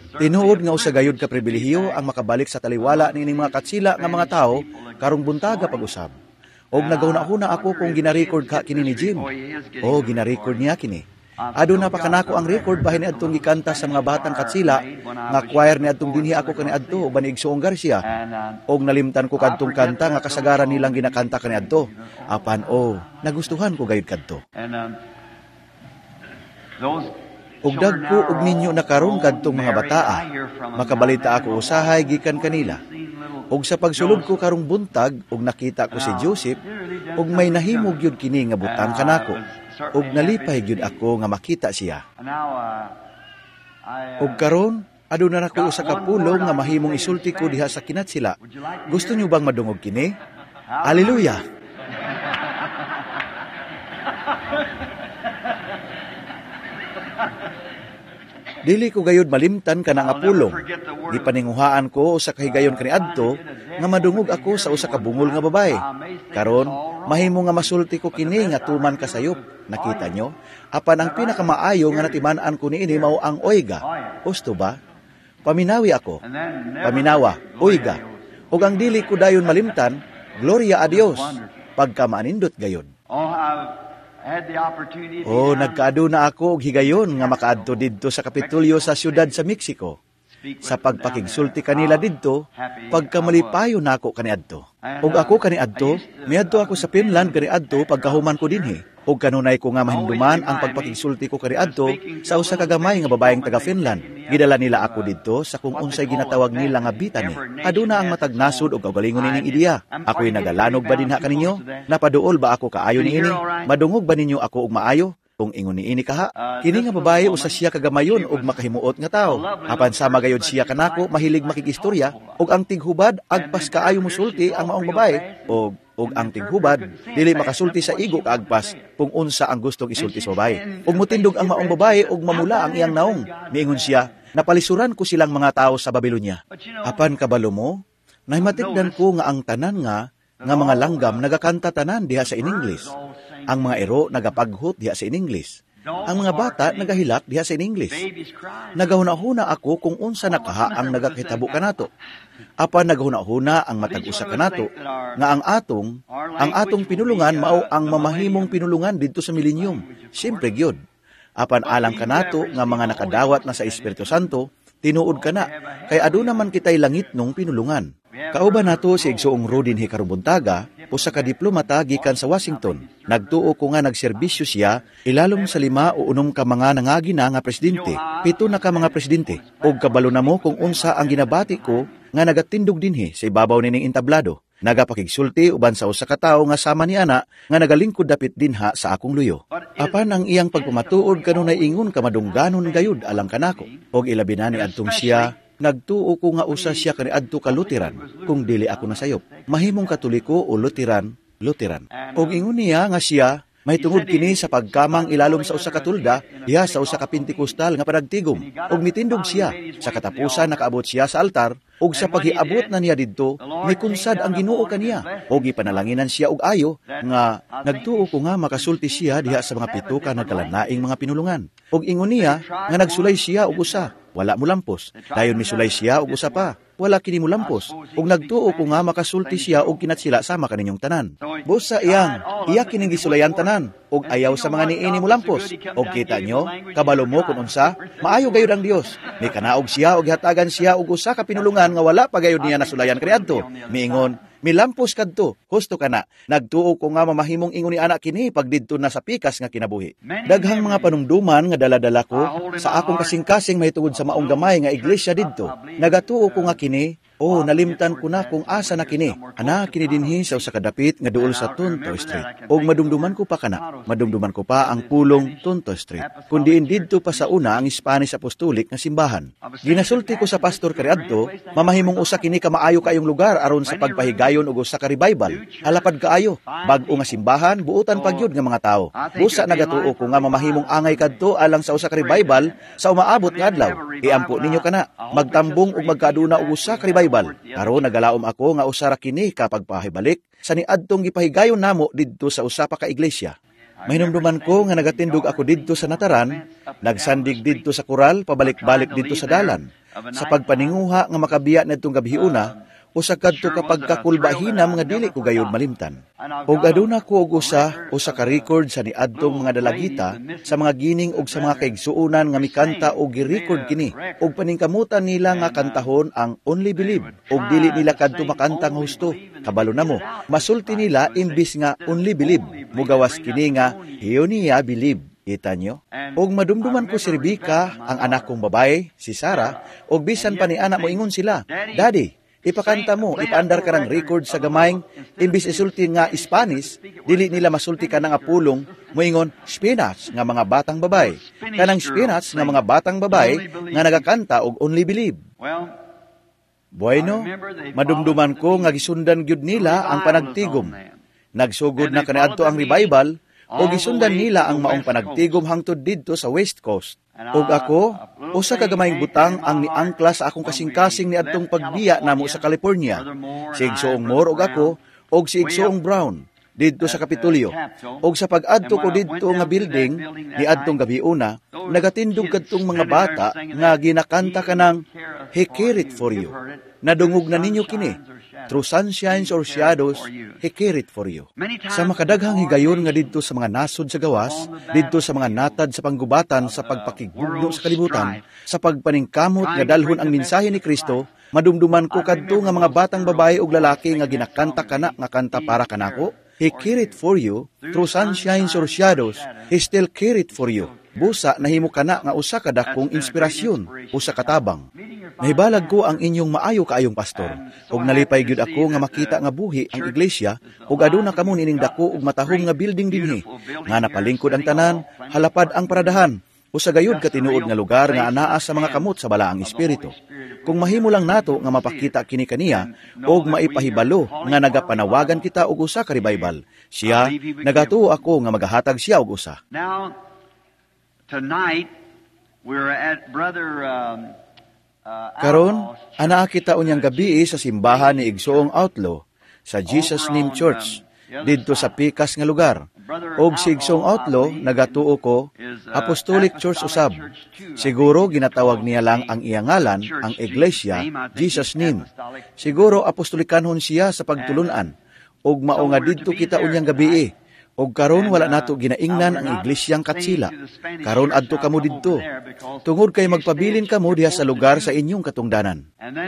Tinuod nga usa gayud ka pribilehiyo ang makabalik sa taliwala niining mga katsila nga mga tao karong buntaga pag-usab. Og nagahuna-huna ako kung gina-record ka kini ni Jim. O gina-record niya kini. Aduna pa kanako ang record bahin ni adtong gikanta sa mga batang katsila nga choir ni adtong dinhi ako kaniadto uban ni Igsoong Garcia. Og nalimtan ko kadtong kanta nga kasagaran nilang ginakanta kaniadto. Apan nagustuhan ko gayud kadto. Ug dagko og ninyo nakaron kadtong mga bataa, makabalita ako usahay gikan kanila. Ug sa pagsulod ko karong buntag ug nakita ko si Joseph, ug may nahimog gyud kini nga butang kanako. Ug nalipay gyud ako nga makita siya. Ug karon aduna na ko usa ka pulong nga mahimong isulti ko diha sa kinatsila. Gusto niyo bang madungog kini? Hallelujah. Dili ko gayud malimtan kana nga pulong. Gipaninguhaan ko sa kahigayon kaniadto nga madungog ako sa usa ka bungol nga babae. Karon mahimo nga masulti ko kini nga tuman kasayop. Nakita nyo? Apan ang pinakamaayo nga natiman-an ko niini mao ang oiga. Gusto ba? Paminawi ako. Paminawa, oiga. Ug ang dili ko dayon malimtan, gloria a Dios. Pagka maanindot gayon. Nagkaaduna ako og higayon nga makaadto didto sa Kapitolyo sa siyudad sa Mexico. Sa pagpakigsulti kanila didto, pagkamalipayo nako kaniadto. Ug ako kaniadto, miadto ako sa Finland kaniadto pagkahuman ko dinhi. Ug kanunay ko nga mahinduman ang pagpakigsulti ko kaniadto sa usa ka gamay nga babaeng taga Finland. Gidala nila ako didto sa kung unsay ginatawag nila nga bitani. Aduna ang matag nasod og kaugalingon nining ideya. Ako'y nagalanog ba dinha kaninyo? Napaduol ba ako kaayo niini? Madungog ba ninyo ako og maayo? Kung ingon niini kaha, kini nga babae usa siya kagamayon og makahimuot nga tao. Apan sama gayud siya kanako mahilig makigistorya og ang tighubad agpas kaayo mosulti ang maong babae og ang tighubad dili makasulti sa igo kaagpas kung unsa ang gustong isulti sa babae. Ug motindog ang maong babae og mamula ang iyang naong. Miingon siya, napalisuran ko silang mga tao sa Babylonia. Apan kabalo mo, nahimatigdan ko nga ang tanan nga mga langgam nagakanta tanan diha sa in-English. Ang mga ero nagapaghot diha sa in-English. Ang mga bata nagahilak diha sa in-English. Nagahuna-huna ako kung unsa nakaha ang nagakahitabo kanato. Apan nagahuna-huna ang matag usa kanato nga ang atong pinulungan mao ang mamahimong pinulungan didto sa milenyum. Siyempre gyud. Apan alang kanato nga mga nakadawat na sa Espiritu Santo, tinuod kana kay aduna man kitay langit nung pinulungan. Kauban nato si Igsoong Rodin Hikarubuntaga, usa ka diplomata gikan sa Washington. Nagtuo ko nga nagserbisyo siya ilalom sa 5 o 6 ka mga nangagi na nga presidente, 7 na ka mga presidente. Og kabalo na mo kung unsa ang ginabati ko nga nagatindog dinhi sa ibabaw nining entablado. Nagapakigsulti uban sa usa ka tawo nga sama ni ana nga nagalingkod dapit dinha sa akong luyo. Apan ang iyang pagpamatuod kanunay ingon ka madungganon gayud alang kanako. Og ilabi na ni adtong siya nagtuo ko nga usa siya kaniadto ka Lutheran kung dili ako nasayop. Mahimong Katoliko o Lutheran. Og ingon niya nga siya may tungod kini sa pagkamang ilalom sa usa ka tulda diha sa usa ka Pentekostal nga panagtigom. Og mitindog siya sa katapusan nakaabot siya sa altar og sa paghiabot na niya didto mikunsad ang Ginoo kaniya og gipanalaginan siya og ayo nga nagtuo ko nga makasulti siya diha sa mga 7 ka nagkalanaing mga pinulungan. Og ingon niya nga nagsulay siya og usa, wala mo lampos. Dayon misulay siya og usa pa, wala kini mo lampos. Og nagtuo ko nga makasulti siya og kinatsila sama kaninyong tanan. Busa iyang iya kining gisulayan tanan og ayaw sa mga niini mo lampos. Og kita nyo, kabalo mo kun unsa, maayo gayud ang Dios. May kanaog siya og hatagan siya og usa ka pinulungan nga wala pa gayud niya nasulayan kaniadto. Miingon, milampos kadto, husto kana. Nagtuo ko nga mamahimong ingon ni anak kini pagdidto na sa pikas nga kinabuhi. Daghang mga panungduman nga dala-dala ko sa akong kasing-kasing mahitungod sa maong gamay nga iglesia didto. Nagatuo ko nga kini, nalimtan ko na kung asa na kini. Ana kini dinhi sa usa ka dapit nga duol sa Tonto Street. Og madumduman ko pa kana. Madumduman ko pa ang pulong Tonto Street. Kundi didto pa sa una ang Spanish Apostolic nga simbahan. Ginasulti ko sa pastor kaniadto, mamahimong usa kini ka maayo kayong lugar aron sa pagpahigayon og usa ka revival. Halapad kaayo, bag-o nga simbahan, buutan pagyud nga mga tawo. Busa nagatuo ko nga mamahimong angay kadto alang sa usa ka revival sa umaabot nga adlaw. Iampo ninyo kana, magtambong ug magkaaduna og usa ka revival. Aron nagalaom ako nga usa ra kini kapag pahibalik sa niadtong gipahigayon namo didto sa usa pa ka iglesia. Mahinumduman ko nga nagatindog ako didto sa Nataran, nagsandig didto sa koral, pabalik-balik didto sa dalan. sa pagpaninguha nga makabiya nadtong gabiuna, usa kadto kapag kakulbahinam nga dili ko gayud malimtan. Og aduna ko og usa ka record sa niadtong mga dalagita sa mga gining og sa mga kaigsuonan nga mikanta og gi-record kini og paningkamutan nila nga kantahon ang Only Believe og dili nila kadto makanta nga husto. Kabalo namo, masulti nila imbis nga Only Believe, mugawas kini nga Heonia Believe. Kita nyo? Og madumduman ko si Rebecca, ang anak kong babae, si Sarah, og bisan pa ni anak mo ingon sila, Daddy, ipakanta mo, ipaandar ka ng record sa gamayng, imbis isulti nga Spanish, dili nila masulti ka ng apulong, moingon spinach nga mga batang babae. Kanang spinach nga mga batang babae nga nagakanta og Only Believe. Bueno, madumduman ko nga gisundan gyud nila ang panagtigom. Nagsugod na kaniadto ang revival, o gisundan nila ang maong panagtigom hangtod didto sa West Coast. Og ako, usa ka gamayng butang ang niangkla sa akong kasing-kasing ni adtong pagbiya namo sa California. Si Igsoong Moore og ako, og si Igsoong Brown, didto sa Kapitolyo. Og sa pag-adto ko didto nga building, ni adtong gabiuna, nagatindog kadtong mga bata nga ginakanta ka ng He Cared For You. Nadungog na ninyo kini. Through sunshines or shadows, He cared for you. Sa makadaghang higayon nga didto sa mga nasod sa gawas, didto sa mga natad sa panggubatan sa pagpakigugno sa kalibutan, sa pagpaningkamot nga dalhon ang mensahe ni Kristo, madumduman ko kadto nga mga batang babae ug lalaki nga ginakanta kana nga kanta para kanako. He cared for you, through sunshines or shadows, He still cared for you. Busa nahimo kana nga usa ka dakong inspirasyon, usa ka tabang. Nahibalag ko ang inyong maayo kaayong pastor, ug nalipay gyud ako nga makita nga buhi ang iglesia, ug aduna kamo nining dako ug matahom nga building dinhi, nga napalingkod ang tanan, halapad ang paradahan, usa gayud ka tinuod nga lugar nga anaa sa mga kamot sa balaang espiritu. Kung mahimo lang nato nga mapakita kini kaniya, og maipahibalo nga nagapanawagan kita og usa ka revival, siya nagatuo ako nga magahatag siya og usa. Tonight, we're at Brother Karon, anaa kita unyang gabi sa simbahan ni Igsoong Outlaw sa Jesus Name Church, didto sa pikas nga lugar. Og si Igsoong Outlaw, nagatuo ko, Apostolic Church usab. Siguro ginatawag niya lang ang iyangalan, ang Iglesia, Jesus Name. Siguro apostolikanhon siya sa pagtulunan. Og mao nga didto kita unyang gabi. Og karon wala nato ginaingnan ang iglesyang Katsila. Karon adto kamo didto. Tungod kay magpabilin kamo diha sa lugar sa inyong katungdanan.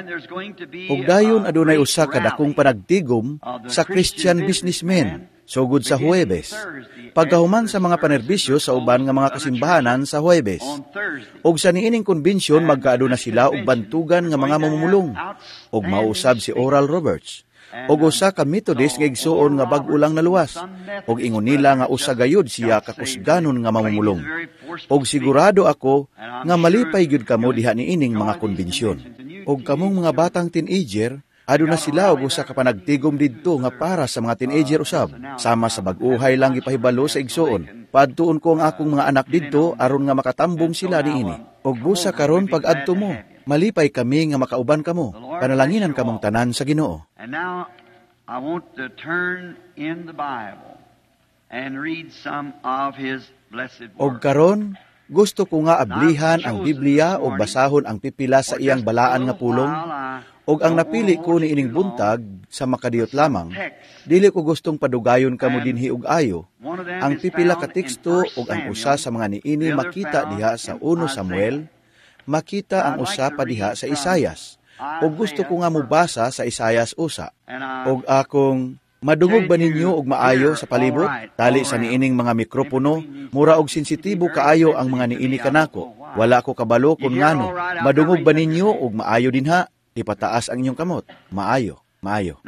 Og dayon adunay usa ka dakong panagtigom sa Christian businessmen sugod sa Huwebes. Pagkahuman sa mga panerbisyo sa uban nga mga kasimbahanan sa Huwebes. Og sa niining konbensyon magkaaduna sila og bantugan nga mga mamumulong. Og mausab si Oral Roberts. Og usa ka Methodist nga igsuon nga bag-o lang naluwas. Og ingon nila nga usa gayud siya kakusganon nga mamumulong. Og sigurado ako nga malipay gyud kamo diha niining mga konbensyon. Og kamong mga batang teenager, aduna sila og usa ka panagtigom didto nga para sa mga teenager usab. Sama sa bag-uhay lang gipahibalo sa igsuon. Padtuon ko ang akong mga anak didto aron nga makatambong sila niini. Og busa karon pag-adto mo, malipay kami nga makauban kamo. Panalanginan kamong tanan sa Ginoo. And now, I want to turn in the Bible and read some of His blessed Og words. karon, gusto ko nga ablihan ang Biblia o basahon ang pipila sa iyang balaan nga pulong. Og ang napili ko ni ining buntag sa makadiyot lamang, dili ko gustong padugayon kamo dinhi og ayo. Ang pipila ka teksto og ang usa sa mga niini makita diha sa 1 Samuel, makita ang usa pa diha sa Isayas. O gusto ko nga mubasa sa Isayas usa. Og akong, madungog ba ninyo og maayo sa palibot? Tali sa niining mga mikropono, mura og sensitibo kaayo ang mga niini kanako. Wala ko kabalo kung ngano. Madungog ba ninyo og maayo dinha? Ipataas ang inyong kamot. Maayo, maayo.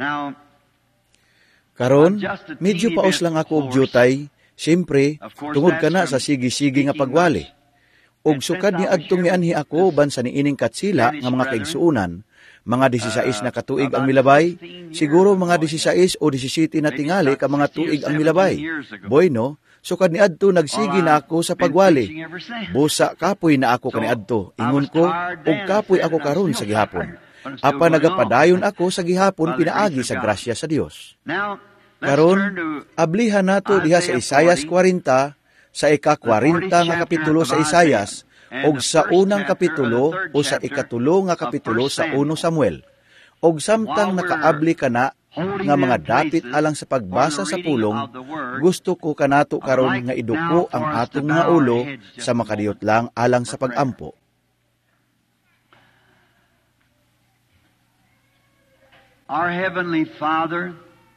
Karon, medyo paos lang ako og jutay. Siyempre, tungod ka na sa sige-sige nga pagwali. Og sukad ni adtong mianhi ako ban sa niining Katsila nga mga kaigsuunan, mga 16 na katuig ang milabay, siguro mga 16 o 17 na tingali ka mga tuig ang milabay. Bueno, sukad ni adto nagsigi na ako sa pagwali. Busa kapoy na ako kaniadto, ingon ko, og kapoy ako karon sa gihapon. Apa nagapadayon ako sa gihapon pinaagi sa grasya sa Dios. Karon, ablihan nato diha sa Isayas 40, sa ika-40 nga kapitulo sa Isayas, og sa unang kapitulo o sa ikatulo nga kapitulo sa 1 Samuel. Og samtang nakaabli ka na nga mga dapit alang sa pagbasa sa pulong, gusto ko kanato karon nga iduko ang atong mga ulo sa makadiyot lang alang sa pagampo. Our Heavenly Father,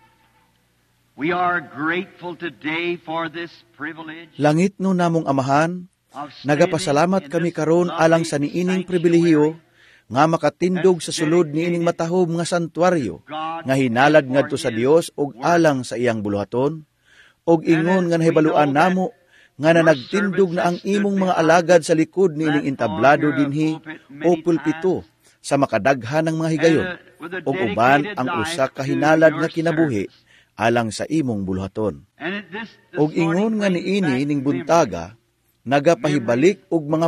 we are grateful today for this privilege. Langit no namong Amahan, nagapasalamat kami karon alang sa niining pribilehiyo nga makatindog sa sulod niining matahom nga santuaryo nga hinalad ngadto sa Dios ug alang sa iyang buluhaton, og ingon nga nahibaluan namo nga nagtindog na ang imong mga alagad sa likod niining entablado dinhi o pulpito sa makadaghan ng mga higayon, ug uban ang usa ka hinalad nga kinabuhi alang sa imong buluhaton. Og ingon nga niini ning buntaga nagapahibalik og mga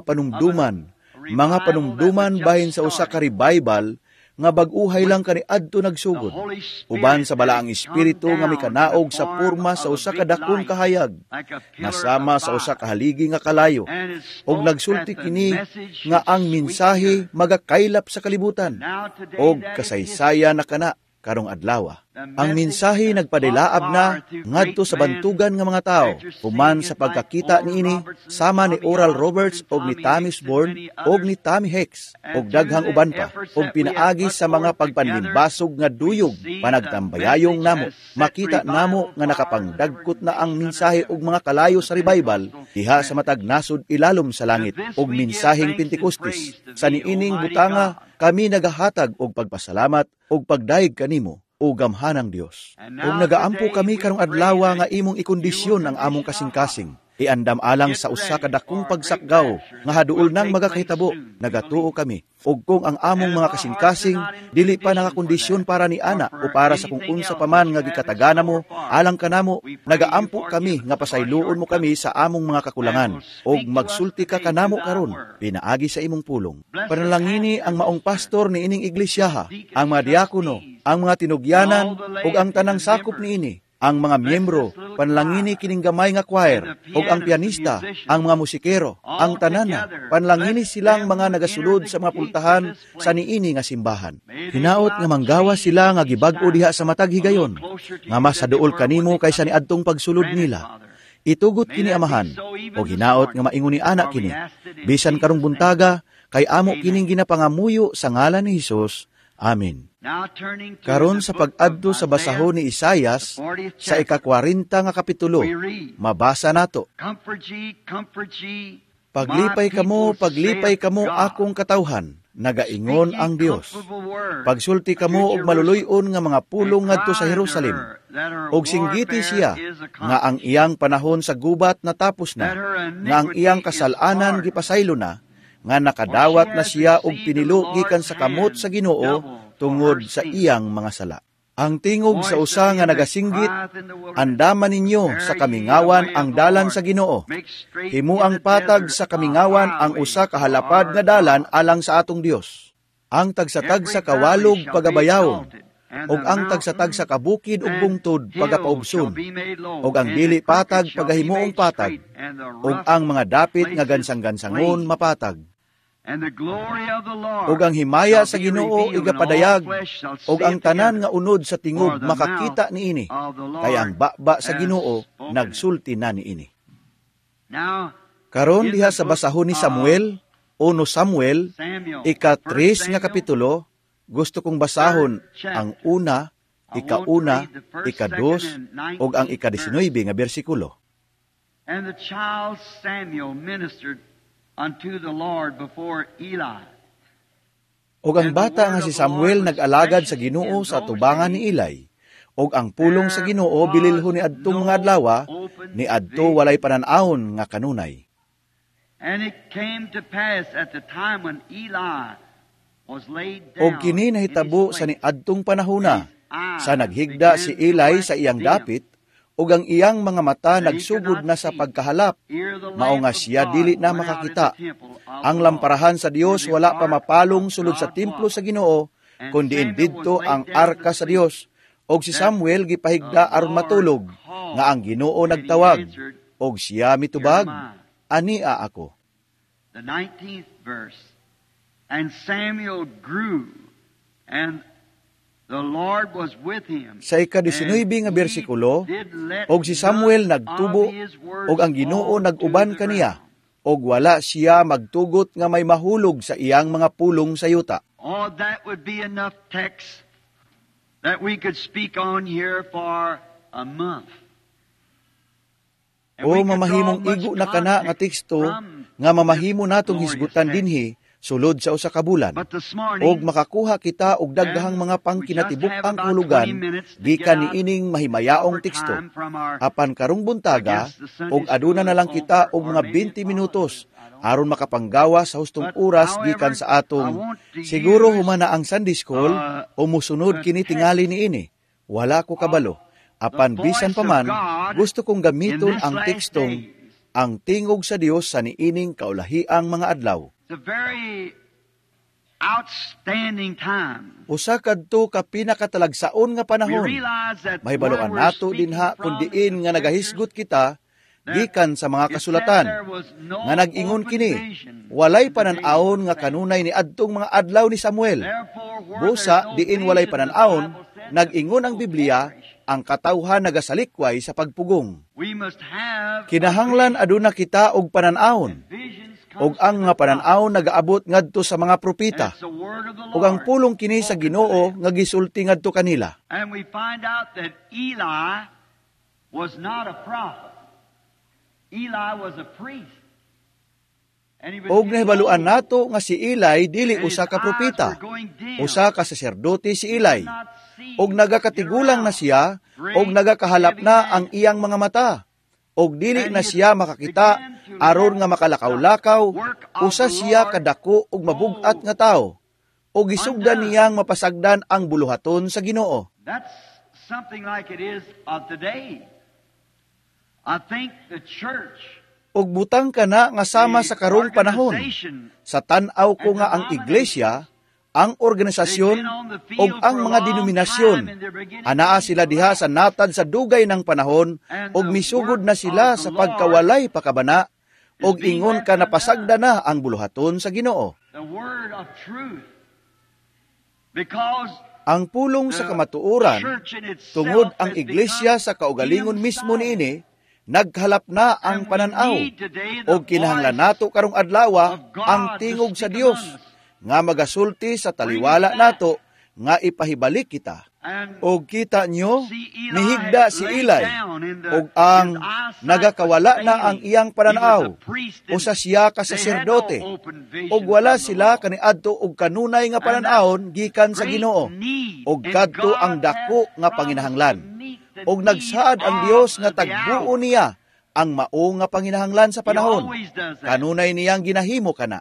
panumduman bahin sa usa ka revival nga bag-uhay lang kaniadto nagsugod. Uban sa balaang espiritu nga mikanaog sa porma sa usa ka dakong kahayag, nasama sa usa ka haligi nga kalayo, og nagsulti kini nga ang mensahe magakaylap sa kalibutan, og kasaysayan na kana karong adlaw. Ang mensahe nagpadilaab na ngadto sa bantugan nga mga tao, human sa pagkakita niini sama ni Oral Roberts og ni Tommy Osborne og ni Tommy Hicks og daghang uban pa, og pinaagi sa mga pagpanlimbasog nga duyog panagtambayayong namo. Makita namo nga nakapangdagkot na ang mensahe og mga kalayo sa revival diha sa matag nasod ilalom sa langit og mensaheng Pentecostes. Sa niining butanga kami nagahatag og pagpasalamat og pagdaig kanimo o gamhanang Dios. Ug nagaampo kami karong adlaw nga imong ikondisyon ang among kasing-kasing. Iandam alang sa usa ka dakong pagsakgaw nga haduol nang magakahitabo. Nagatuo kami. Ug kung ang among mga kasing-kasing dili pa nakakondisyon para ni ana o para sa kung unsa pa man nga gikatagana mo, alang kanamo, nagaampo kami nga pasayloon mo kami sa among mga kakulangan. Ug magsulti ka kanamo karon, pinaagi sa imong pulong. Panalangini ang maong pastor ni ining iglesia, ang mga diakono, ang mga tinugyanan ug ang tanang sakop niini, ang mga miyembro, panalangini kining gamay nga choir, ug ang pianista, ang mga musikero, ang tanana, panalangini silang mga nagasulod sa mga pultahan sa niini nga simbahan. Hinaot nga manggawa sila nga gibag-o diha sa matag higayon, nga mas haduol kanimo kaysa ni adtong pagsulod nila. Itugot kini Amahan, o hinaot nga maingon ni anak kini, bisan karong buntaga, kay amo kining ginapangamuyo sa ngalan ni Hesus. Amen. Karon sa pag-adto sa basahon ni Isaias sa ika-40 nga kapitulo, mabasa nato. Paglipay kamo akong katawhan, nagaingon ang Dios. Pagsulti kamo og maluluyon nga mga pulong ngadto sa Jerusalem, og singgiti siya nga ang iyang panahon sa gubat natapos na, nga ang iyang kasalanan gipasaylo na, nga nakadawat na siya og pinilo gikan sa kamot sa Ginoo tungod sa iyang mga sala. Ang tingog sa usa nga nagasinggit, andaman ninyo sa kamingawan ang dalan sa Ginoo. Himuang patag sa kamingawan ang usa ka halapad nga dalan alang sa atong Dios. Ang tagsatag sa kawalog pagabayawon, og ang tagsatag sa kabukid ug bungtod pagapaubson, og ang dili patag pagahimuong patag, og ang mga dapit nga gansang-gansangon mapatag. Og ang himaya sa Ginoo igapadayag, og ang tanan nga unod sa tingog makakita niini, kaya ang baba sa Ginoo nagsulti na niini. Karon diha sa basahon ni Samuel, 1 Samuel, ika-3 nga kapitulo, gusto kong basahon ang una, ika-una, ika-2, og ang ika-19 nga bersikulo. And the child Samuel ministered unto the Lord before Eli. Og ang bata nga si Samuel nag-alagad sa Ginoo sa tubangan ni Eli, og ang pulong sa Ginoo bililhon ni adtong mga adlaw, ni adto walay panan-awon nga kanunay. And it came to pass at the time when Eli was laid down. Og kini nahitabo sa niadtong panahona, sa naghigda si Eli sa iyang dapit, ug ang iyang mga mata nagsugod na sa pagkahalap, mao nga siya dili na makakita. Ang lamparahan sa Dios wala pa mapalong sulod sa templo sa Ginoo, kundi didto ang arka sa Dios. Og si Samuel gipahigda aron matulog, nga ang Ginoo nagtawag, og siya mitubag, ania ako. the 19th verse. And Samuel grew, and the Lord was with him. Sa ika-19 nga bersikulo, og si Samuel nagtubo, og ang Ginoo nag-uban kaniya, og wala siya magtugot nga may mahulog sa iyang mga pulong sa yuta. Oh, that would be enough text that we could speak on here for a month. O mamahimong igo na kana nga teksto nga mamahimo natong hisgutan dinhi sulod sa usa ka bulan. Og makakuha kita og daghang mga pangkinatibuk-ang kahulugan gikan niining mahimayaong teksto. Apan karong buntaga og aduna na lang kita og mga 20 minutos aron makapanggawa sa hustong oras gikan sa atong siguro humana ang Sunday School o musunod kini tingali niini. Wala ko kabalo. Apan bisan pa man, gusto kong gamiton ang tekstong ang tingog sa Dios sa niining kaulahiang mga adlaw. It's a very outstanding time. Usa kadto ka pinakatalagsaon nga panahon. Mahibaluan nato dinha kun diin nga nagahisgot kita gikan sa mga kasulatan nga nag-ingon kini walay panan-awon nga kanunay ni adtong mga adlaw ni Samuel. Busa diin walay panan-awon nag-ingon ang Biblia ang katawhan nagasalikway sa pagpugong. Kinahanglan aduna kita og panan-awon, og ang nga panan-awon nagaabot ngadto sa mga propeta, og ang pulong kini sa Ginoo nga gisulti ngadto kanila. And we find out that Eli was not a prophet. Eli was a priest. Og nahibaluan nato nga si Eli dili usa ka propeta, usa ka saserdote si Eli. Og nagakatigulang na siya, og nagakahalap na ang iyang mga mata. Og dili na siya makakita, aron nga makalakaw-lakaw, usa siya kadako og mabugat nga tao. Og isugdan niyang mapasagdan ang buluhaton sa Ginoo. That's something like it is today. I think the church, og butang ka na nga sama sa karong panahon. Sa tan-aw ko nga ang iglesia, ang organisasyon, og ang mga denominasyon, anaa sila diha sa natad sa dugay ng panahon, og misugod na sila sa pagkawalay pakabana, og ingon ka napasagda na ang buluhaton sa Ginoo. Ang pulong sa kamatuoran, tungod ang iglesia sa kaugalingon mismo niini, naghalap na ang pananaw, og kinahanglan nato karong adlaw ang tingog sa Dios, nga magasulti sa taliwala nato, nga ipahibalik kita. Og kita nyo, nihigda si Eli, og ang nagakawala na ang iyang pananaw, o sa siya ka saserdote, og wala sila kaniadto og kanunay nga pananawon gikan sa Ginoo, og kadto ang dako nga panginahanglan. Og nagsaad ang Dios nga tagbuo niya ang mao nga panginahanglan sa panahon. Kanunay niyang ginahimo kana.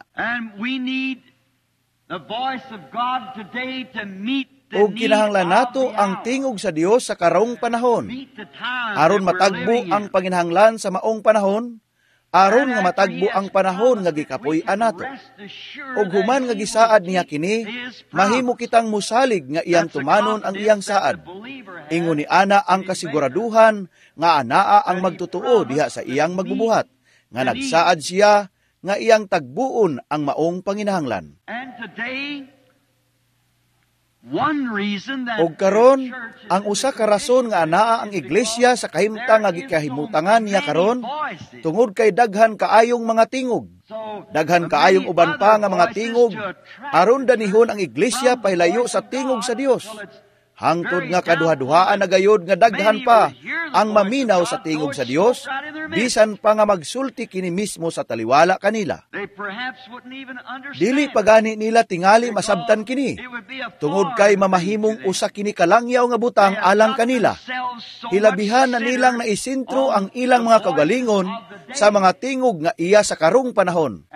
Og kinahanglan nato ang tingog sa Dios sa karong panahon, aron matagbo ang panginahanglan sa maong panahon, aron nga matagbo ang panahon nga gikapoy-an nato. Og human nga gisaad niya kini, mahimo kitang musalig nga iyang tumanon ang iyang saad. Ingon ni ana ang kasiguraduhan nga anaa ang magtutuo diha sa iyang magbubuhat, nga nagsaad siya nga iyang tagbuon ang maong panginahanglan. Og karon, ang usa ka rason nga anaa ang iglesia sa kahimtang nga gikahimutangan niya karon, tungod kay daghan kaayong mga tingog. Daghan kaayong uban pa nga mga tingog, aron danihon ang iglesia pahilayo sa tingog sa Dios. Hangtod nga kaduha-duhaan na gayod nga daghan pa ang maminaw sa tingog sa Dios, bisan pa nga magsulti kini mismo sa taliwala kanila. Dili pagani nila tingali masabtan kini, tungod kay mamahimong usa kini kalangyaw nga butang alang kanila. Hilabihan na nilang naisintro ang ilang mga kagalingon sa mga tingog nga iya sa karong panahon.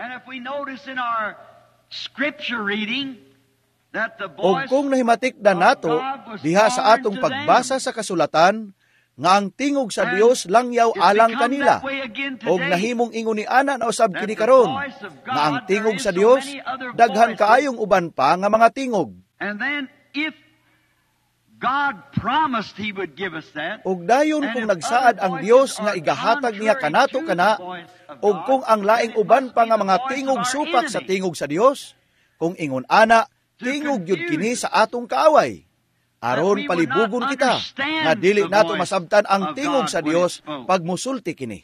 O kung nahimatik na nato, diha sa atong pagbasa sa kasulatan, nga ang tingog sa Dios langyaw alang kanila, o nahimong ingon ni ana na usab kini karon, nga ang tingog sa Dios, daghan kaayong uban pa nga mga tingog. God promised He would give us that. Ug dayon kung nagsaad ang Dios nga igahatag niya kanato kana, ug kung ang laing uban pa nga mga tingog supak sa tingog sa Dios, kung ingon ana, tingog yun kini sa atong kaaway. Aron palibugon kita, nga dili nato masabtan ang tingog sa Dios pag musulti kini.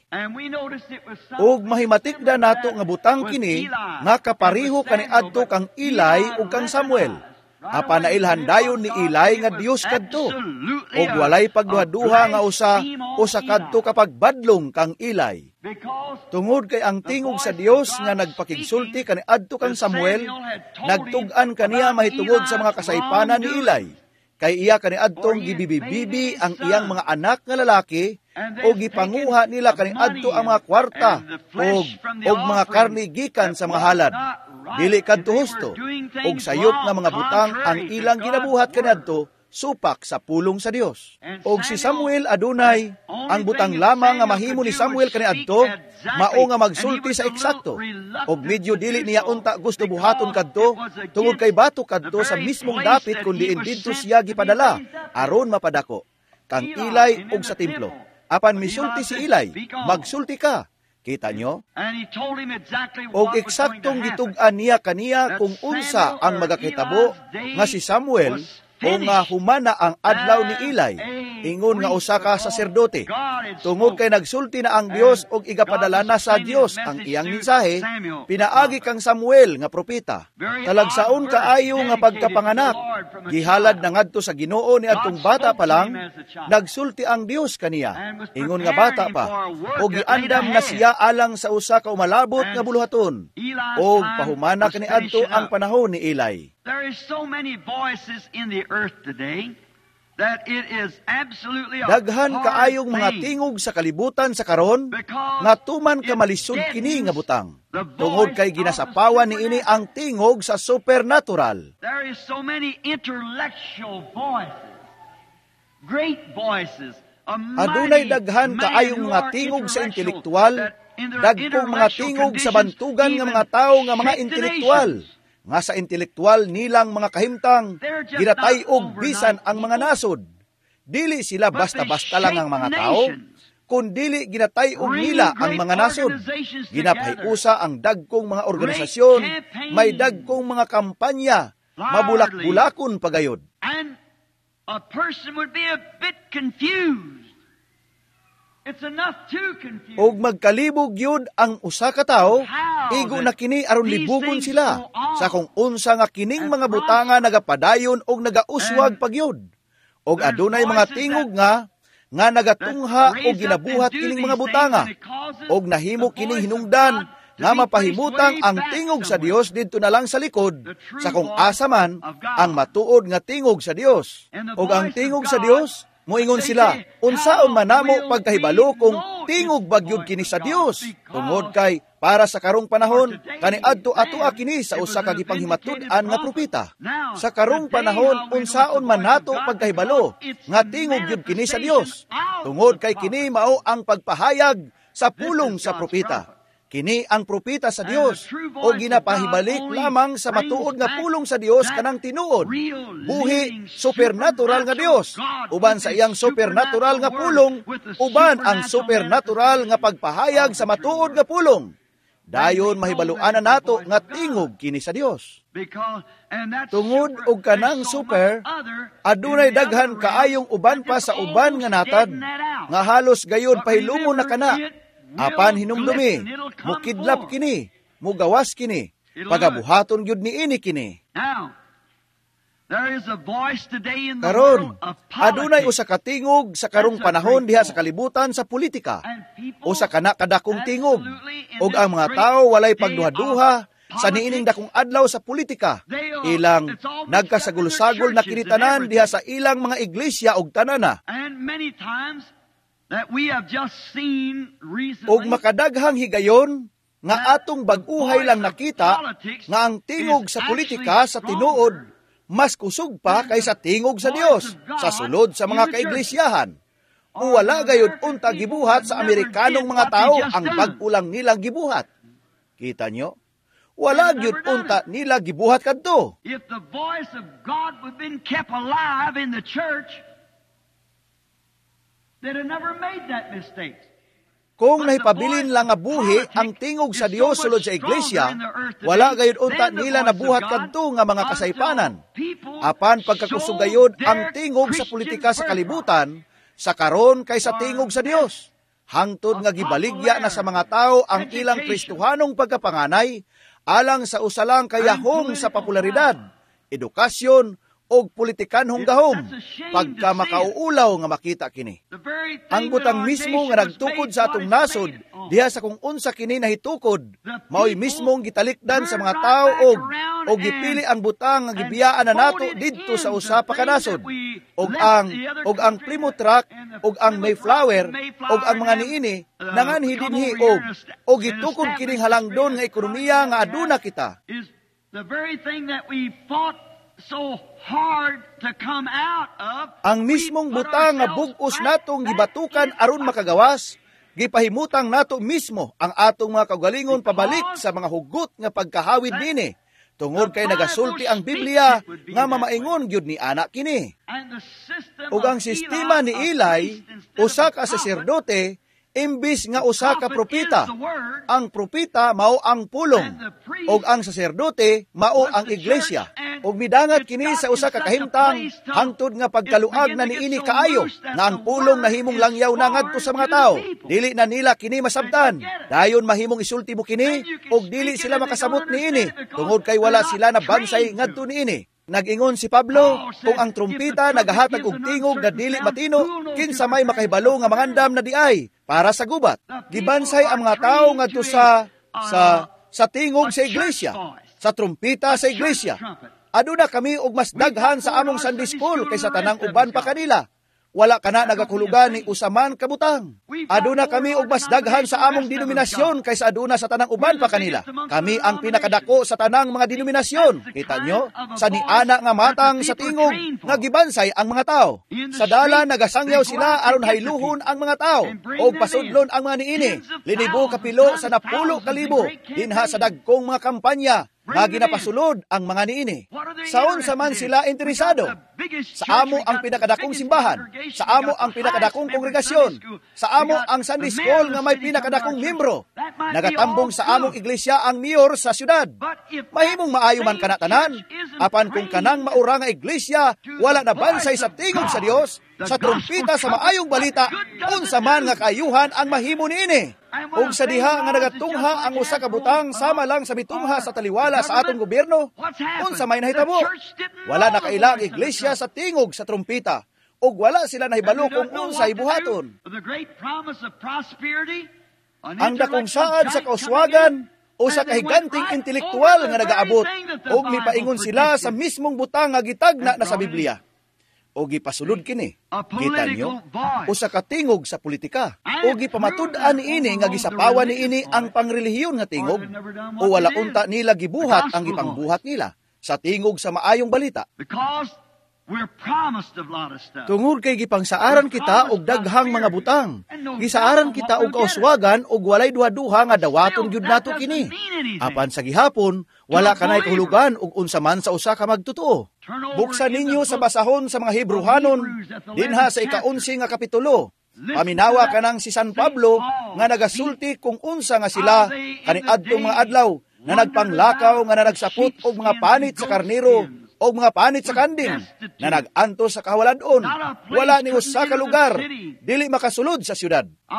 Ug mahimatikda nato nga butang kini, nga kapariho kaniadto kang Eli ug kang Samuel. Apan nailhan dayon ni Eli nga Dios kadto, ug walay pagduha-duha nga usa kadto kapag badlong kang Eli. Tungod kay ang tingog sa Dios nga nagpakigsulti kaniadto kang Samuel, nagtug-an kaniya mahitungod sa mga kasaypanan ni Eli. Kay iya kaniadtong gibibibibi ang iyang mga anak nga lalaki, o gipanguha nila kaniadto ang mga kwarta og mga karni gikan sa mga halad. Dili kadto husto, og sayop nga mga butang ang ilang ginabuhat kaniadto supak sa pulong sa Dios. Og si Samuel adunay ang butang lamang nga mahimo ni Samuel kaniadto, mao nga magsulti sa eksakto. Og medyo dili niya unta gusto buhaton kadto, tungod kay bato kadto sa mismong dapit kun diin didto siya gipadala aron mapadako kang Eli og sa templo. Apan misulti si Eli, magsulti ka. Kita nyo? Og eksaktong gitug-an niya kaniya kung unsa ang magakitabo nga si Samuel o nga humana ang adlaw ni Eli, ingon nga usa ka saserdote. Tungod kay nagsulti na ang Dios og igapadala na sa Dios ang iyang mensahe, pinaagi kang Samuel nga propeta. Talagsaon kaayo nga pagkapanganak, gihalad na ngadto sa Ginoo ni adtong bata pa lang, nagsulti ang Dios kaniya, ingon nga bata pa, og giandam na siya alang sa usa ka umalabot nga buluhaton, og pahumana kaniadto ang panahon ni Eli. There is so many voices in the earth today that it is absolutely daghan kaayong mga tingog sa kalibutan sa karon nga tuman ka malisod kini nga butang. Tungod kay ginasapawan niini ang tingog sa supernatural. There is so many intellectual voices, great voices. Adunay daghan kaayong mga tingog sa intelektual, dagkong mga tingog sa bantugan nga mga tawo nga mga intelektual. Nga sa intelektual nilang mga kahimtang, ginatay og bisan ang mga nasod. Dili sila basta-basta lang ang mga tao, kundili ginatay og nila ang mga nasod. Ginapahiusa ang dagkong mga organisasyon, may dagkong mga kampanya, mabulak-bulakon pagayod. And a person would be a bit confused. It's enough to confuse. Og magkalibog yun ang usa ka tawo, igo na kini aron libugon sila sa kung unsa nga kining mga butanga nagapadayon og nagauswag pagyud. Og adunay mga tingog nga nagatungha og ginabuhat kining mga butanga, og nahimo kining hinungdan nga mapahimutang ang tingog sa Dios didto na lang sa likod sa kung asa man ang matuod nga tingog sa Dios. Og ang tingog sa Dios, moingon sila, unsaon manamo pagkahibalo kung tingog bagyod kini sa Dios. Tungod kay para sa karong panahon, kaniadto atoa kini sa usa ka gipanghimatud-an nga propeta. Sa karong panahon, unsaon man nato pagkahibalo nga tingog gyud kini sa Dios. Tungod kay kini mao ang pagpahayag sa pulong sa propeta. Kini ang propeta sa Dios, o ginapahibalik lamang sa matuod nga pulong sa Dios kanang tinuod. Buhi, supernatural nga Dios, uban sa iyang supernatural nga pulong, uban ang supernatural nga pagpahayag sa matuod nga pulong. Dayon mahibaluan na nato nga tingog kini sa Dios. Tungod og kanang super, adunay daghan kaayong uban pa sa uban nga natad, nga halos gayon pahilumon na kana. Apan hinumdumi, mukidlap kini, mugawas kini, pagabuhaton gyud niini kini. Karon, adunay usa ka tingog sa karong panahon diha sa kalibutan sa politika. Usa kana kadakong tingog, ug ang mga tawo walay pagduha-duha sa niining dakong adlaw sa politika. Ilang nagkasagol-sagol na kinitanan diha sa ilang mga iglesia ug tanana. Og makadaghang higayon nga atong bag-uhay lang nakita nga ang tingog sa politika sa tinuod mas kusog pa kaysa tingog sa Dios sa sulod sa mga kaiglesiyahan. O wala gayud unta gibuhat sa Amerikanong mga tao ang bag-ulang nilang gibuhat. Kita nyo? wala gyud unta nila gibuhat kadto. If the voice of God would have been kept alive in the church, they'd have never made that mistake. Kung nahipabilin lang nga buhi ang tingog sa Dios sulod sa iglesia, wala gayud unta nila nabuhat kadto nga mga kasaypanan. Apan pagkakusog gayud ang tingog sa politika sa kalibutan, sa karon kay sa tingog sa Dios. Hangtod nga gibaligya na sa mga tao ang ilang Kristohanong pagkapanganay, alang sa usalang kayahong sa popularidad, edukasyon, o politikanhong gahom, pagka makauulaw nga makita kini. Ang butang mismo nga nagtukod sa atong nasod, diha sa kung unsa kini nahitukod, mao'y mismong gitalikdan sa mga tao og gipili ang butang nga gibiyaan na nato didto sa usa pa ka nasod. Og ang Plymouth Rock, og ang Mayflower, og ang mga niini, nanganhi dinhi og gitukod kining halangdon nga ekonomiya nga aduna kita. The very thing that we fought so hard to come out of, ang mismong butang nga bug-os natong gibatukan aron makagawas, gipahimutang nato mismo ang atong mga kaugalingon pabalik sa mga hugot nga pagkahawid nini, tungod kay nagasulti ang Biblia nga mamaingon gyud ni anak kini. Ug ang sistema ni Eli, usa ka saserdote, imbis nga usa ka propeta. Ang propeta mao ang pulong, ug ang saserdote mao ang iglesia. Ug midangat kini sa usa ka kahimtang hangtod nga pagkaluag na niini kaayo nga ang pulong nahimong langyaw na ngadto sa mga tao. Dili na nila kini masabtan. Dayon mahimong isulti mo kini ug dili sila makasabot niini tungod kay wala sila na bansay ngadto niini. Nag-ingon si Pablo, kung ang trumpita nagahatag og tingog na dili matino, kinsa may makahibalo nga mangandam na diay para sa gubat. Gibansay ang mga tao ngadto sa tingog sa iglesia, sa trumpita sa iglesia. Aduna kami og mas daghan sa among Sunday school kaysa tanang uban pa kanila. Wala kana nagakulugan ni usaman kabutang. Aduna kami og mas daghan sa among denominasyon kaysa aduna sa tanang uban pa kanila. Kami ang pinakadako sa tanang mga denominasyon. Kita nyo? Sa niana nga matang sa tingog nga gibansay ang mga tao. Sa dalan nagasangyaw sila aron hayluhon ang mga tao o pasudlon ang mga niini. Linibo kapilo sa 10,000 dinha sa dagkong mga kampanya nga ginapasulod ang mga niini. Saon sa man sila interesado? Sa amo ang pinakadakong simbahan, sa amo ang pinakadakong kongregasyon, sa amo ang Sunday school nga may pinakadakong membro. Nagatambong sa among iglesia ang mayor sa syudad. Mahimong maayo man kanatanan, apan kung kanang maura nga iglesia wala na bansay sa tingog sa Dios, sa trumpita sa maayong balita, unsa man nga kaayuhan ang mahimo niini. Ug sa diha nga nagatungha ang usa ka butang sama lang sa mitungha sa taliwala sa atong gobyerno, unsa may nahitabo? Wala na kaila ang iglesia sa tingog sa trumpita, ug wala sila nahibalo kung unsay buhaton. Ang dakong saad sa kauswagan o sa kahiganting intelektual nga nagaabot, ug mipaingon sila sa mismong butang nga gitagna na sa Biblia. O gipasulod kini. Kita nyo? Usa ka tingog sa politika. O gipamatud-an niini nga gisapawan niini ang pangrelihiyon nga tingog. O wala unta nila gibuhat ang gipangbuhat nila sa tingog sa maayong balita. Tungod kay gipangsaaran kita og daghang mga butang. Gisaaran kita og kauswagan og walay duha-duha nga dawaton gyud nato kini. Apan sa gihapon, wala kanay kahulugan og unsa man sa usa ka magtotoo. Buksan ninyo sa basahon sa mga Hebrehanon dinha sa ika-11 nga kapitulo. Paminawa kanang si San Pablo nga nagasulti kung unsa nga sila kaniadtong mga adlaw na nagpanglakaw nga nagsapot og mga panit sa karnero o mga panit sa kanding na nag-anto sa kahawaladon. Wala ni usa ka lugar dili makasulod sa syudad.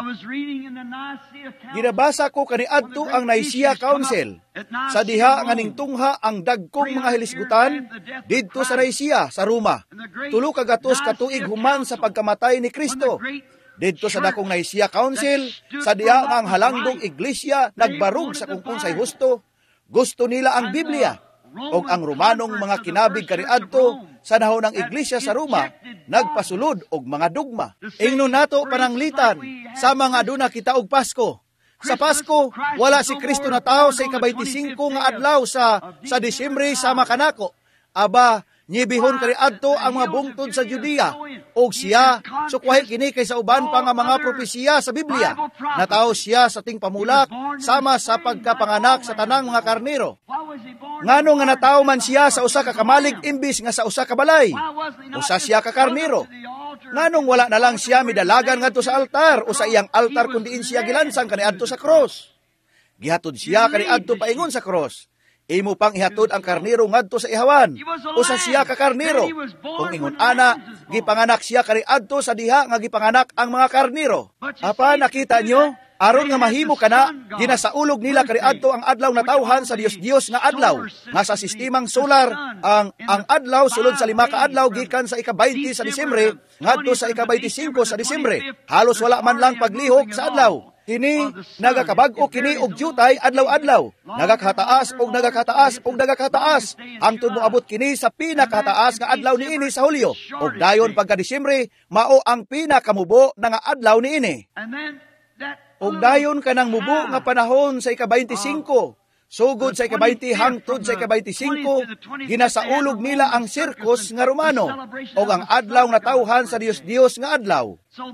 Ginabasa ko kaniadto ang Nicaea Council. Sa diha nga ningtungha ang dagkong mga hilisgutan didto sa Nicaea sa Roma. 300 ka tuig human sa pagkamatay ni Kristo. Didto sa dakong Nicaea Council, sa diha nga ang halangdong iglesia nagbarug sa kung unsay husto. Gusto nila ang Biblia. O ang Romanong mga kinabig kaniadto sa nahunang iglesia sa Roma, nagpasulod og mga dogma. Ingnon nato pananglitan sa mga aduna kita og Pasko. Sa Pasko, wala si Kristo na tao sa ika-25 nga adlaw sa Disyembre sama kanako. Aba, Nyibihon kaniadto ang mga bungtod sa Judea, og siya sukwahi kini kaysa uban pa nga mga propesiya sa Biblia. Natawo siya sa ting pamulak sama sa pagkapanganak sa tanang mga karnero. Ngano nga natawo man siya sa usa ka kamalig imbis nga sa usa ka balay? Usa siya ka karnero. Nganong wala na lang siya midalagan ngadto sa altar o sa iyang altar kundiin siya gilansang kaniadto sa cross? Gihatod siya kaniadto paingon sa cross. Imo pang ihatod ang karnero ngadto sa ihawan. Usa siya ka karnero. Kung ingon ana, gipanganak siya kaniadto sa diha nga gipanganak ang mga karnero. Apa nakita nyo? Aron nga mahimo kana, ginasaulog nila kaniadto ang adlaw na tawhan sa Dios nga adlaw. Nga sa sistemang solar, ang adlaw sulod sa 5 ka adlaw gikan sa ika-20 sa Disyembre ngadto sa ika-25 sa Disyembre. Halos wala man lang paglihok sa adlaw. Kini nagakabag-o kini og jutay adlaw-adlaw. Nagakataas og nagakataas og nagakataas. Hangtod moabot kini sa pinakataas nga adlaw niini sa Hulyo. Og dayon pagka Disyembre, mao ang pinakamubo na nga adlaw niini. Og dayon kanang mubo nga panahon sa ika-25, sugod sa ika-20 hangtod sa ika-25, ginasaulog nila ang sirkus nga Romano og ang adlaw nga tawhan sa Dios nga adlaw.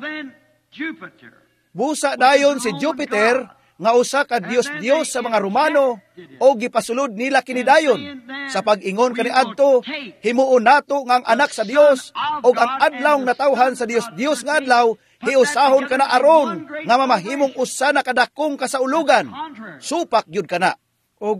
Busa dayon si Jupiter nga usa ka Dios sa mga Romano o gipasulod nila kini dayon sa pag-ingon kaniadto himuon nato nga ang anak sa Dios og ang adlaw nga tawhan sa Dios nga adlaw hiusahon kana aron nga mamahimong usa na kadakong kasaulugan. Supak yun kana. Og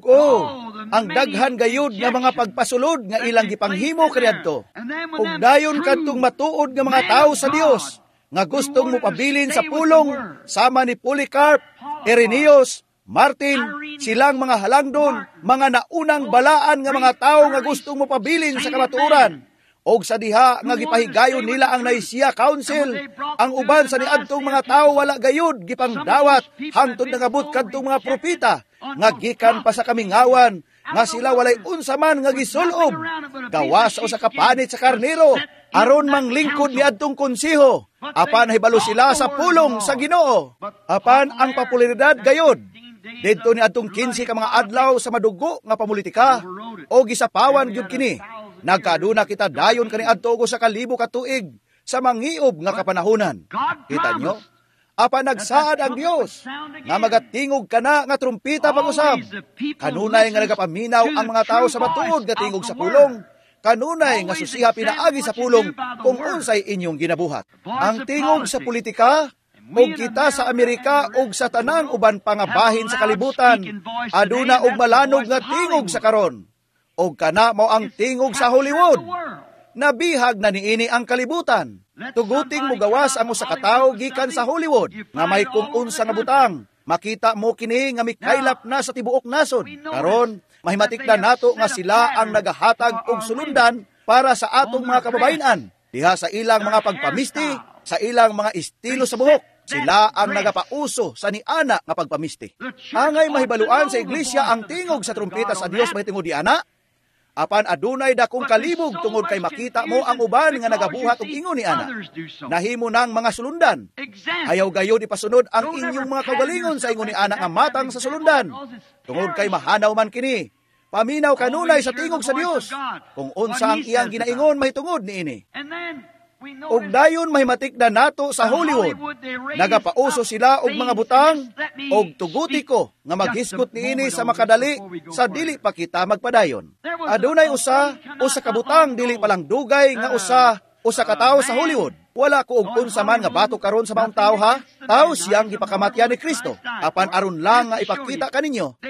ang daghan gayud nga mga pagpasulod nga ilang gipanghimo kaniadto. Og dayon kadtong matuod nga mga tawo sa Dios nga gustong mupabilin sa pulong sama ni Polycarp, Irenaeus, Martin, silang mga halangdon, mga naunang balaan nga mga tao nga gustong mupabilin sa kamatuoran. Og sa diha nga gipahigayon nila ang Nicaea Council, ang uban sa niadtong mga tao wala gayud gipangdawat hangtod nangabot kadtong mga propeta nga gikan pa sa kamingawan nga sila walay unsa man nga gisulob gawas sa usa ka panit sa karnero aron manglingkod niadtong konseho. Apan hibalo sila sa pulong sa Ginoo. Apan ang popularidad gayod didto ni atong 15 ka mga adlaw sa madugo nga pamulitika o gisapawan gyud kini. Nagkaaduna kita dayon kaniadto og sa 1,000 ka tuig sa mangiob nga kapanahunan. Kita nyo? Apan nagsaad ang Dios nga magatingog kana nga trumpita pag-usab. Kanunay nga nagapaminaw ang mga tao sa matuod nga tingog sa pulong. Kanunay nga susiha pinaagi sa pulong kung unsay inyong ginabuhat. Ang tingog sa politika og kita sa Amerika og sa tanang uban pa nga bahin sa kalibutan aduna og malanog nga tingog sa karon. Og kana mao ang tingog sa Hollywood. Nabihag na niini ang kalibutan. Tuguting mo gawas ang usa ka tawo gikan sa Hollywood nga may kung unsa nga butang. Makita mo kini nga mikaylap na sa tibuok nasod. Karon mahimatik na nato nga sila ang nagahatag og sulundan para sa atong mga kababayan. Diha sa ilang mga pagpamisti, sa ilang mga estilo sa buhok, sila ang nagapauso sa niana nga pagpamisti. Angay mahibaluan sa iglesia ang tingog sa trumpeta sa Dios mahitungod diana. Apan adunay dakong kalibog tungod kay makita mo ang uban nga nagabuhat og ingon ni ana. Nahimo nang mga sulundan. Ayaw gayud ipasunod ang inyong mga kaugalingon sa ingon ni ana nga matang sa sulundan. Tungod kay mahanaw man kini. Paminaw kanunay sa tingog sa Dios. Kung unsa ang iyang ginaingon mahitungod niini. Og dayon mahimatik na nato sa Hollywood. Nagapauso sila og mga butang og tuguti ko nga maghisgot niini sa makadali sa dili pa kita magpadayon. Adunay usa ka butang dili palang dugay nga usa ka tawo sa Hollywood. Wala ko og unsa man nga bato karon sa maong tawo ha. Tawo siyang gipakamatyan ni Kristo. Apan aron lang nga ipakita kaninyo.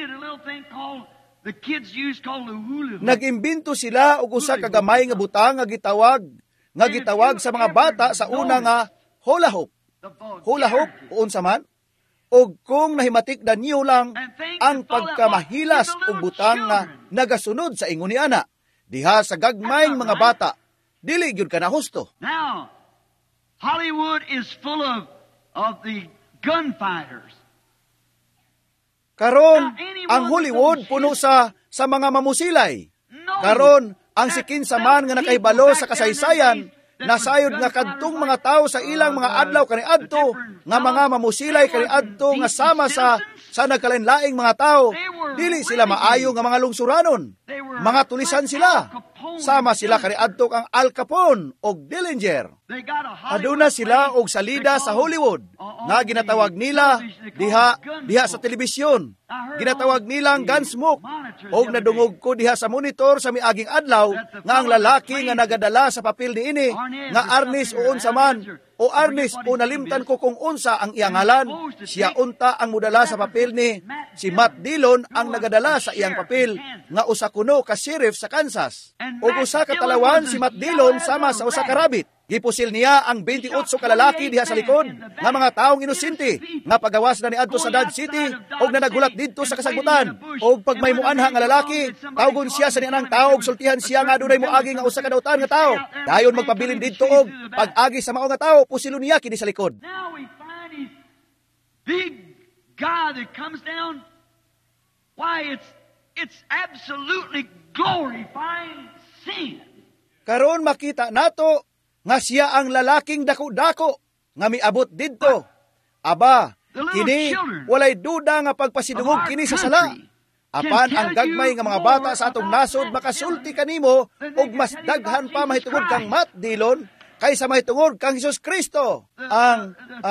Nagimbento sila og usa ka gamay nga butang nga gitawag sa mga bata sa una nga hula hoop. Hula hoop, unsa man? Og kung nahimatik na niyo lang ang pagkamahilas og butang nga nagasunod sa ingon ni ana, diha sa gagmayng mga bata, dili gyud kana husto. Now, Hollywood is full of the gunfighters. Karon, ang Hollywood puno sa mga mamusilay. Karon, ang sikinsa man nga nakahibalo sa kasaysayan, nasayod nga kadtong mga tao sa ilang mga adlaw kaniadto, nga mga mamusilay kaniadto nga sama sa nagkalainlaing mga tao, dili sila maayo nga mga lungsuranon. Mga tulisan sila. Sama sila kaniadto kang Al Capone og Dillinger. Aduna sila og salida sa Hollywood nga ginatawag nila diha sa telebisyon. Ginatawag nilang Gunsmoke. Og nadungog ko diha sa monitor sa miaging adlaw nga ang lalaki nga nagadala sa papel niini nga Arnis o unsa man o Arnis o nalimtan ko kung unsa ang iyang ngalan, siya unta ang mudala sa papel ni si Matt Dillon ang nagadala sa iyang papel nga usa kuno ka sheriff sa Kansas. O usa ka talawan si Matt Dillon sama sa usa ka rabbit. Gipusil niya ang 28 ka lalaki diha sa likod nga mga taong inosente nga pagawas na niadto sa Dodge City og na nagulat didto sa kasagutan. Og pag may muanha nga lalaki, tawgon siya sa nianang tao og sultihan siya nga dunay moagi nga usa ka dautan nga tao. Dayon magpabilin didto og pag-agi sa mao nga tao, pusilon niya kini sa likod. Now we find his big guy that comes down. Why, it's absolutely glorifying sin. Karon makita nato nga siya ang lalaking dako-dako nga miabot didto. Aba, kini walay duda nga pagpasidungog kini sa sala. Apan ang gagmay nga mga bata sa atong nasod makasulti kanimo og mas daghan pa mahitungod kang Matt Dillon kaysa mahitungod kang Hesus Kristo. Ang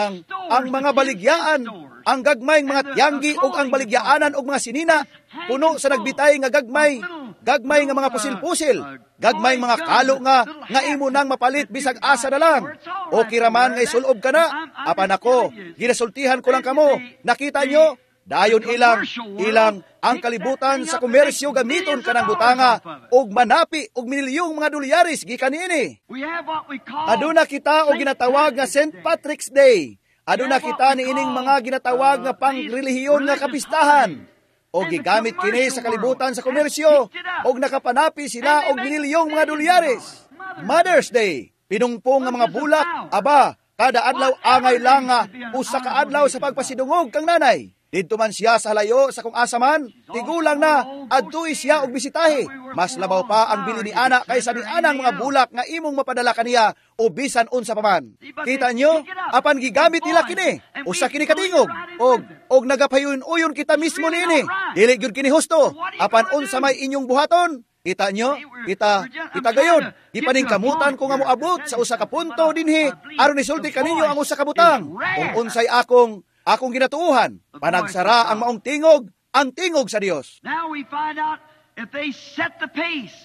mga baligyaan, ang gagmay mga tiyanggi ug ang baligyaanan og mga sinina puno sa nagbitay nga gagmay nga mga pusil-pusil, gagmay mga kalo nga imo nang mapalit bisag asa na lang. O kiraman nga isulob ka na, apan ako, ginasultihan ko lang kamo. Nakita nyo, dayon ilang ang kalibutan sa komersyo gamiton kanang butanga og manapi og mililyong mga dolyares gikan niini. Aduna kita og ginatawag nga St. Patrick's Day. Aduna kita niining mga ginatawag nga pangrelihiyon nga kapistahan. O gigamit kini sa kalibutan sa komersyo og nakapanapi sila og mililyong mga dolyares. Mother's Day, pinungpong nga mga bulak, aba, kada adlaw angay lang nga usa ka adlaw sa pagpasidungog kang nanay. Didto man siya sa halayo sa kung asa man, tigulang na adtuy siya og bisitahe. Mas labaw pa ang bili ni ana kaysa ni anang mga bulak nga imong mapadala kaniya o bisan unsa pa man. Kita nyo, apan gigamit nila kini, usa kini katingog, og nagapayon-uyon kita mismo niini. Dili gyud kini husto, apan unsa may inyong buhaton. Kita nyo, kita gayon, ipaningkamutan ko nga moabot sa usa ka punto dinhi, aron isulti kaninyo ang usa ka butang. Kung unsay akong ginatuuhan, panagsara ang maong tingog, ang tingog sa Dios. Now we find out if they set the pace.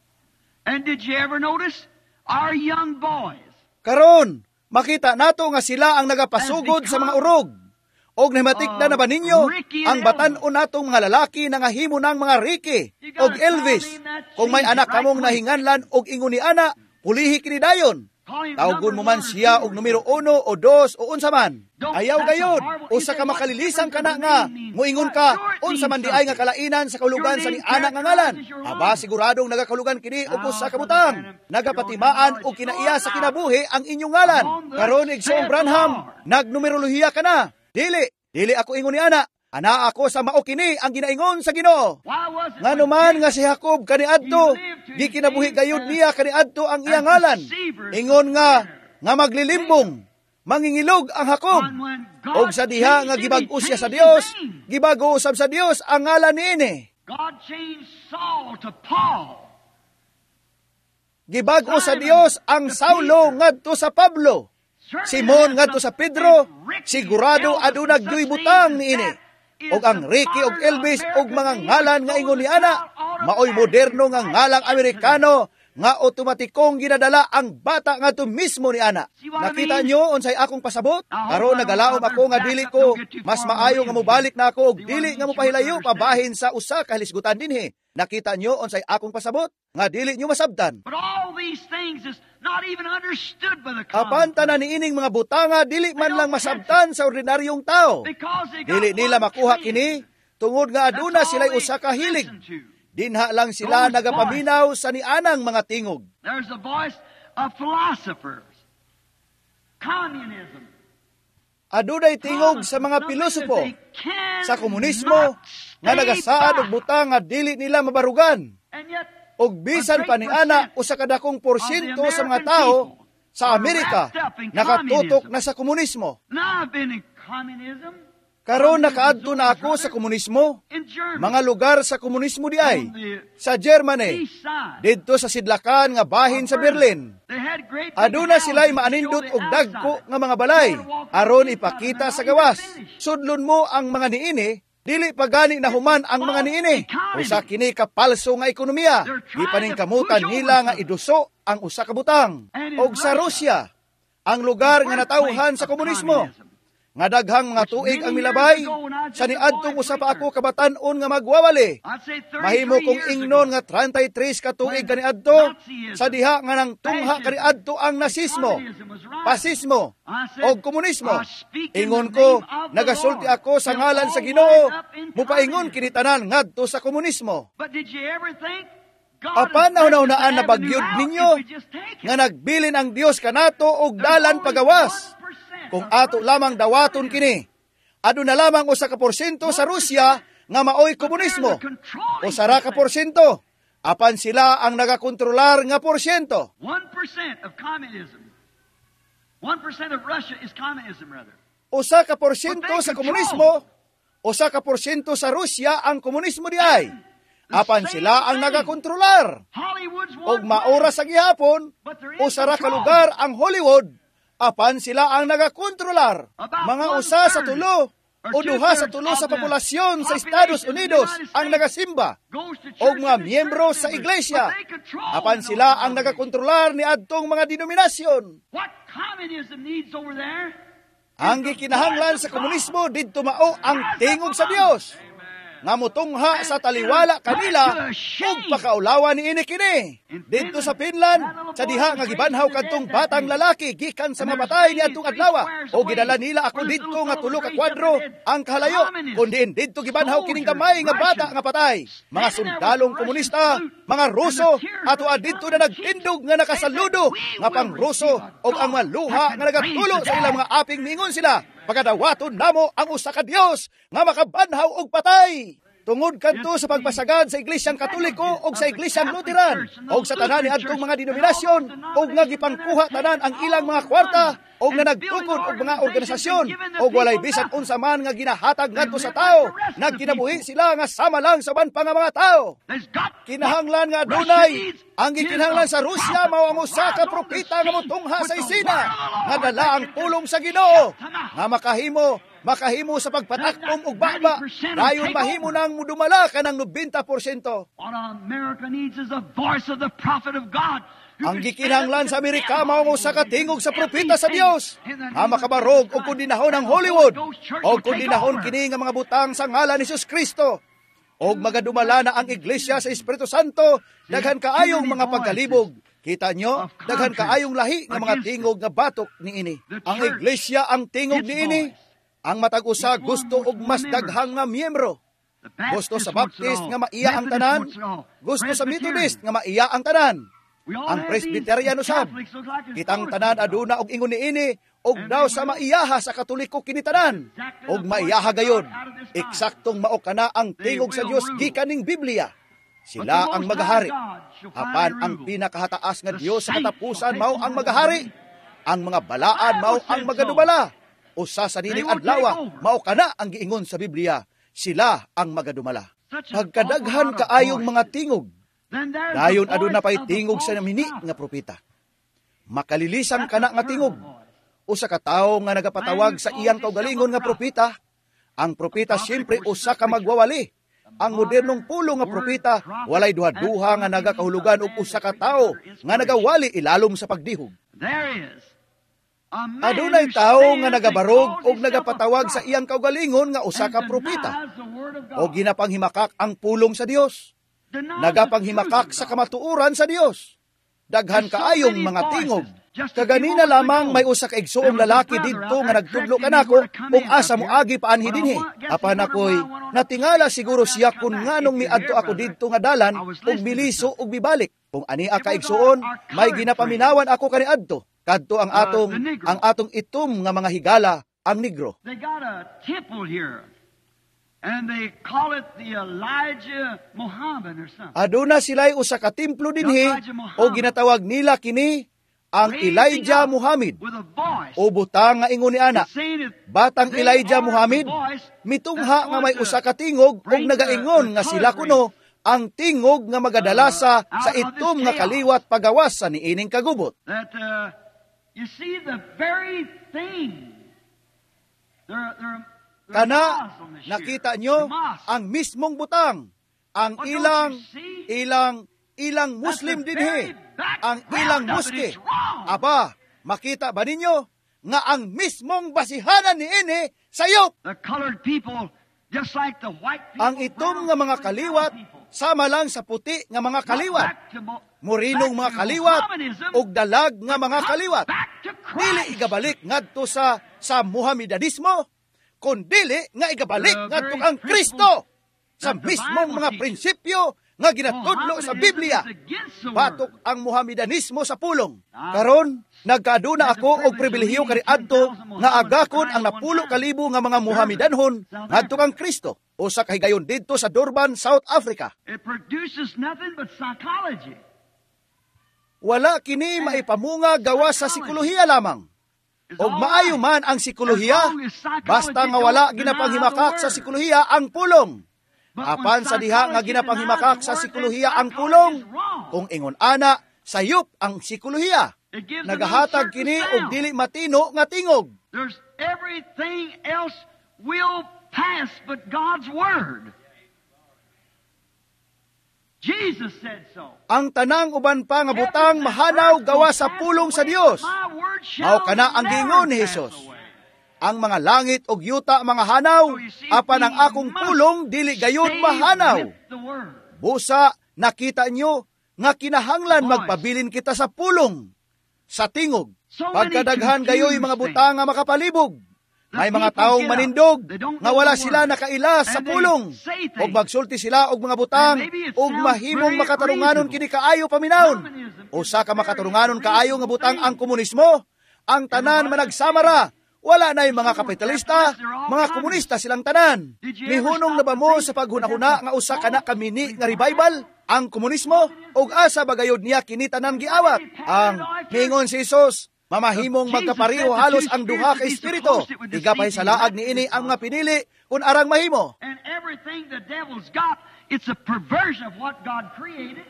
And did you ever notice our young boys? Karon, makita nato nga sila ang nagapasugod sa mga urog. Og namatikda na ba ninyo ang batan-on natong mga lalaki na nga himo ng mga Ricky og Elvis. Kung may anak kamong nahinganlan og ingon ni ana, pulihi kini dayon. Tawgon mo man siya og numero 1 o 2 o unsa man. Ayaw gayud, usa ka makalilisang kana nga moingon ka unsa man di ay nga kalainan sa kahulugan sa ni anak nga ngalan. Aba siguradong nagakahulugan kini og usa ka butang. Nagapatimaan og kinaiya sa kinabuhi ang inyong ngalan. Karon igsoong Branham, nagnumerolohiya ka na. Dili ako ingon ni ana. Ana ako sa mao kini ang ginaingon sa Ginoo. Ngano man nga si Jacob kaniadto, gikinabuhi gayud niya kaniadto ang iyang ngalan. Ingon nga maglilimbong, mangingilog ang Jacob. Og sa diha nga gibag-o siya sa Dios, gibago usab sa Dios ang ngalan niini. God changed Saul to Paul. Gibago sa Dios ang Saulo ngadto sa Pablo. Simon ngadto sa Pedro, sigurado aduna gyud butang niini. Og ang Ricky og Elvis og mga ngalan nga ingon ni ana, maoy moderno nga ngalang Amerikano nga otomatikong ginadala ang bata ngadto mismo ni ana. Nakita nyo unsay akong pasabot? Karon nagalaom ako nga dili ko mas maayo nga mobalik na ako og dili nga mopahilayo pabahin sa usa ka hisgutan dinhi. Nakita nyo unsay akong pasabot? Nga dili nyo masabtan. But all these things is not even understood by the Apan tanan niining mga butanga dili man lang masabtan sa ordinaryong tao. Dili nila makuha kini tungod nga aduna sila'y usa ka hilig. Dinha lang sila nagapaminaw sa nianang mga tingog. There's a voice of philosophers. Communism. Adunay tingog sa mga pilosopo sa komunismo nga nagasaad og butang nga dili nila mabarugan. Og bisan pa ni ana usa ka dakong porsyento sa mga tao sa Amerika nakatutok na sa komunismo. Now I've been in communism. Karon nakaadto na ako sa komunismo, in Germany, mga lugar sa komunismo di ay, on the sa Germany, east side. didto sa sidlakan nga bahin sa Berlin. They had great big Aduna sila'y houses to maanindot show og the dagko outside. nga mga balay, aron ipakita sa gawas. Sudlon mo ang mga niini, dili pa gani na human ang mga niini. Usa kini ka palso nga ekonomiya. Gipaningkamutan nila nga iduso ang usa ka butang. Og sa Rusya, ang lugar nga natawhan sa komunismo, nga daghang mga tuig ang milabay, sa niadtong usa pa ako kabatan-on nga magwawali. I'd say 33 Mahimo kong years ingnon ago, nga 33 ka tuig kaniadto, sa diha nga nang tungha kaniadto ang nasismo, pasismo, o komunismo. Ingon ko, nagasulti ako sa ngalan sa Ginoo, mupaingon kini tanan ngadto sa komunismo. But did you ever think Apan nahunaunaan na bagyod ninyo, nga nagbilin ang Dios kanato og dalan pagawas. Kung ato lamang dawaton kini, ado na lamang usa ka porsyento sa Rusya nga maoy komunismo, o sara ka porsyento, apan sila ang nagakontrolar nga porsyento. 1% of communism. 1% of Russia is communism, rather. Usa ka porsyento sa komunismo, usa ka porsyento sa Rusya ang komunismo di ay. Apan sila ang nagakontrolar. Hollywood's Og one maura sa gihapon, usara ka lugar ang Hollywood, apan sila ang nagakontrolar. Mga usa sa tulo o duha sa tulo sa populasyon sa Estados Unidos ang nagasimba og mga miyembro sa iglesia, apan sila ang nagakontrolar ni adtong mga denominasyon. What communism needs over there? Ang gikinahanglan sa komunismo didto mao ang tingog sa Dios, nga mutungha sa taliwala kanila ug pakaulawan ni ini kini. Dito sa Finland, sa diha nga gibanhaw kadtong batang lalaki gikan sa mapatay ni adtong adlaw, o gidala nila ako didto nga tulo ka kwadro ang kahalayo, kundi didto gibanhaw kining gamay nga bata nga patay. Mga sundalong komunista, mga Ruso, ato didto na nagtindog nga nakasaludo nga pang Ruso og ang maluha nga nagatulo sa ilang mga aping ningon sila. Pagadawaton namo ang usa ka Dios nga makabanhaw og patay. Tungod kadto sa pagpasagad sa Iglesyang Katoliko o sa Iglesyang Lutheran o sa tanan ni adtong mga denominasyon o nga gipangkuha tanan ang ilang mga kwarta o nga nagtukod og mga organisasyon o walay bisan unsa man nga ginahatag ngadto sa tao, nagkinabuhi sila nga sama lang sa ban pa nga mga tao. Kinahanglan nga dunay ang gikinahanglan sa Rusya mao ang usa ka propeta nga motungha sa isina nga dala ang pulong sa Ginoo nga makahimo sa pagpatakom og baba, dayon mahimo nang mudumala ka ng 90%. What America needs is a voice of the prophet of God. Ang gikinahanglan sa Amerika mao ang usa ka tingog sa propeta sa Dios nga makabarog og kundinahon ang Hollywood o kundinahon kini nga mga butang sa ngalan ni Jesus Kristo. Og magadumala na ang iglesia sa Espiritu Santo, daghan kaayong mga pagkalibog. Kita nyo, daghan kaayong lahi nga mga tingog nga batok niini. Ang iglesia ang tingog niini. Ang matag-usa gusto og mas daghang nga miyembro. Gusto sa Baptist nga maiya ang tanan, gusto sa Methodist nga maiya ang tanan. Ang Presbyterian usab, kitang tanan aduna og ingon niini, og daw sa maiyaha sa Katoliko kini tanan, og maiyaha gayon. Eksaktong mao kana ang tingog sa Dios gikan ning Biblia. Sila ang magahari. Apan ang pinakahataas nga Dios sa katapusan mao ang magahari. Ang mga balaan mao ang magadumala. Usa sa nining adlaw mao kana ang giingon sa Biblia, sila ang magadumala. Pagkadaghan kaayong mga tingog, dayon aduna pay tingog sa namini nga propeta. Makalilisan kana nga tingog. Usa ka tawo nga nagapatawag sa iyang kaugalingon nga propeta. Ang propeta siyempre usa ka magwawali. Ang modernong pulo nga propeta walay duha-duha nga nagakahulugan og usa ka tawo nga nagawali ilalom sa pagdihog. Adunay tao nga nagabarog o nagapatawag sa iyang kaugalingon nga usa ka propeta o ginapanghimakak ang pulong sa Dios. Nagapanghimakak sa kamatuoran sa Dios. Daghan kaayong mga tingog. Kaganina lamang may usa ka igsuong lalaki didto nga nagtudlo kanako kung asa mo agi paanhi dinhi. Apan ako'y natingala siguro siya kung nganong miadto ako didto nga dalan ug biliso ug bibalik. Kung ania ka igsuon, may ginapaminawan ako kaniadto. Kadto ang atong itom nga mga higala, ang negro. They got a temple here. And they call it the Elijah Muhammad or something. Aduna sila'y usa ka templo dinhi o ginatawag nila kini ang Elijah Muhammad, with a voice, o butang nga ingon ni ana, saying that batang they Elijah are Muhammad, the voice mitungha that's nga may going to usa ka tingog ug bring nagaingon the nga sila kuno ang tingog nga magadala sa itom nga kaliwat pagawas sa niining kagubot. that you see the very thing. They're Kana, Muslim this year. nakita nyo, The mosque. ang mismong butang, ang But don't ilang you see? ilang Muslim That's the dinhi, very background ang ilang of it. muske. It's wrong. Aba, makita ba ninyo nga ang mismong basihanan ni ini sayop? The colored people, just like the white people, Ang itom nga mga kaliwat sama lang sa puti nga mga kaliwat, murinong mga kaliwat ug dalag nga mga kaliwat. Dili igabalik ngadto sa Mohammedanismo, kundili nga igabalik ngadto ang Kristo sa mismong mga prinsipyo nga ginatudlo sa Biblia. Batok ang Mohammedanismo sa pulong. Karon, nagkaaduna ako og pribilehiyo kaniadto nga agakon ang 10,000 nga mga Mohammedanhon ngadto kang Kristo. Usa ka higayon didto sa Durban, South Africa. It produces nothing but psychology. Wala kini maipamunga gawa sa psikolohiya lamang. Og maayo man ang psikolohiya, basta nga wala ginapanghimakak sa psikolohiya ang pulong. Apan sa diha nga ginapanghimakak sa psikolohiya ang pulong, kung ingon ana, sayop ang psikolohiya. Nagahatag kini og dili matino nga tingog. There's everything else will pass but God's word. Jesus said so. Ang tanang uban pa nga butang mahanaw gawa sa pulong sa Dios. Mao kana ang gingon ni Hesus. Ang mga langit og yuta mga hanaw, apan ang akong pulong dili gayon mahanaw. Busa, nakita nyo nga kinahanglan magpabilin kita sa pulong, sa tingog. Pagkadaghan gayoy mga butang nga makapalibog. May mga taong manindog nga wala sila nakaila sa pulong. Og magsulti sila og mga butang og mahimong makatarunganon kini kaayo paminawon. Usa ka makatarunganon kaayo nga butang ang komunismo. Ang tanan managsamara. Wala na yung mga kapitalista, mga komunista silang tanan. Mihunong na ba mo sa paghunahuna nga usa ka na kamini nga revival? Ang komunismo? Og asa bagayod niya kini tanan giawat? Ang mingon si Jesus, mamahimong magkapariho halos ang duha ka espiritu. Igapay sa laag ni ini ang mga pinili kung arang mahimo. And everything the devil's got, it's a perversion of what God created.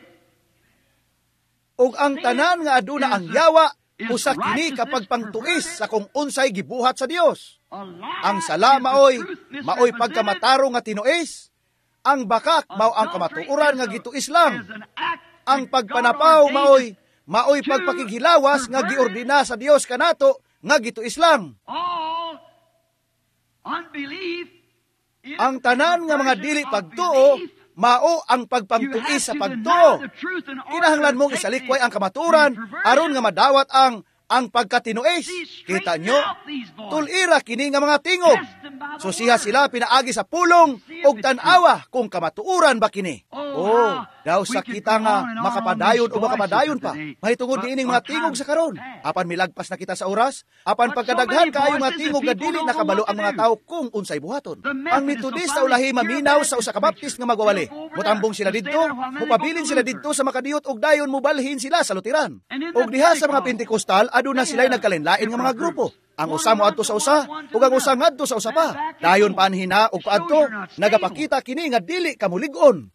Og ang tanan nga aduna ang yawa, usa kini kapag pangtuis sa kung unsay gibuhat sa Dios. Ang sala maoy pagkamataro nga tinuis. Ang bakak mao ang kamatuoran nga gituis lang. Ang pagpanapaw maoy pagpakighilawas nga giordina sa Dios kanato nga gituis lang. Ang tanan nga mga dili pagtuo mao ang pagpangtuis sa pagtuo. Kinahanglan mong isalikway ang kamaturan aron nga madawat ang pagkatinuis. Kita nyo, tulira kini nga mga tingog. Susiha sila pinaagi sa pulong og tan-awa kung kamatuuran ba kini. Daw sa kita nga makapadayon o makapadayon pa. Mahitungod diining mga tingog sa karon. Apan milagpas na kita sa oras, apan pagkadaghan kaayo mga tingog nga dili nakabalo ang mga tao kung unsay buhaton. Ang Metodista ulahi maminaw sa usa ka Baptist nga magwawali. Mutambong sila didto, mupabilin sila didto sa makadiyot og dayon mubalhin sila sa Luteran. Og diha sa mga Pentecostal aduna sila'y nagkalinlain nga mga grupo. Ang usa mo adto sa usa, ug ang usa ngadto sa usa pa. Dayon panhina og paadto, nagapakita kini nga dili kamulig-on.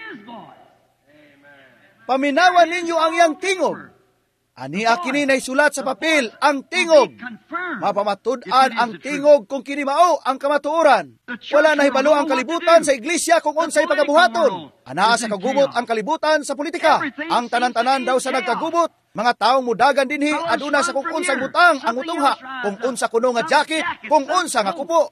Paminawan ninyo ang iyang tingog. Ania kini naisulat sa papel ang tingog. Mapamatud-an ang tingog kung kini mao ang kamatuoran. Wala na hibalo ang kalibutan sa iglesia kung unsay pagabuhaton. Anaa sa kagubot ang kalibutan sa politika. Ang tanan-tanan daw sa nagkagubot. Mga taong mudagan dinhi aduna sa kung unsang butang ang utungha, kung unsa kuno nga jacket, kung unsa nga kupo.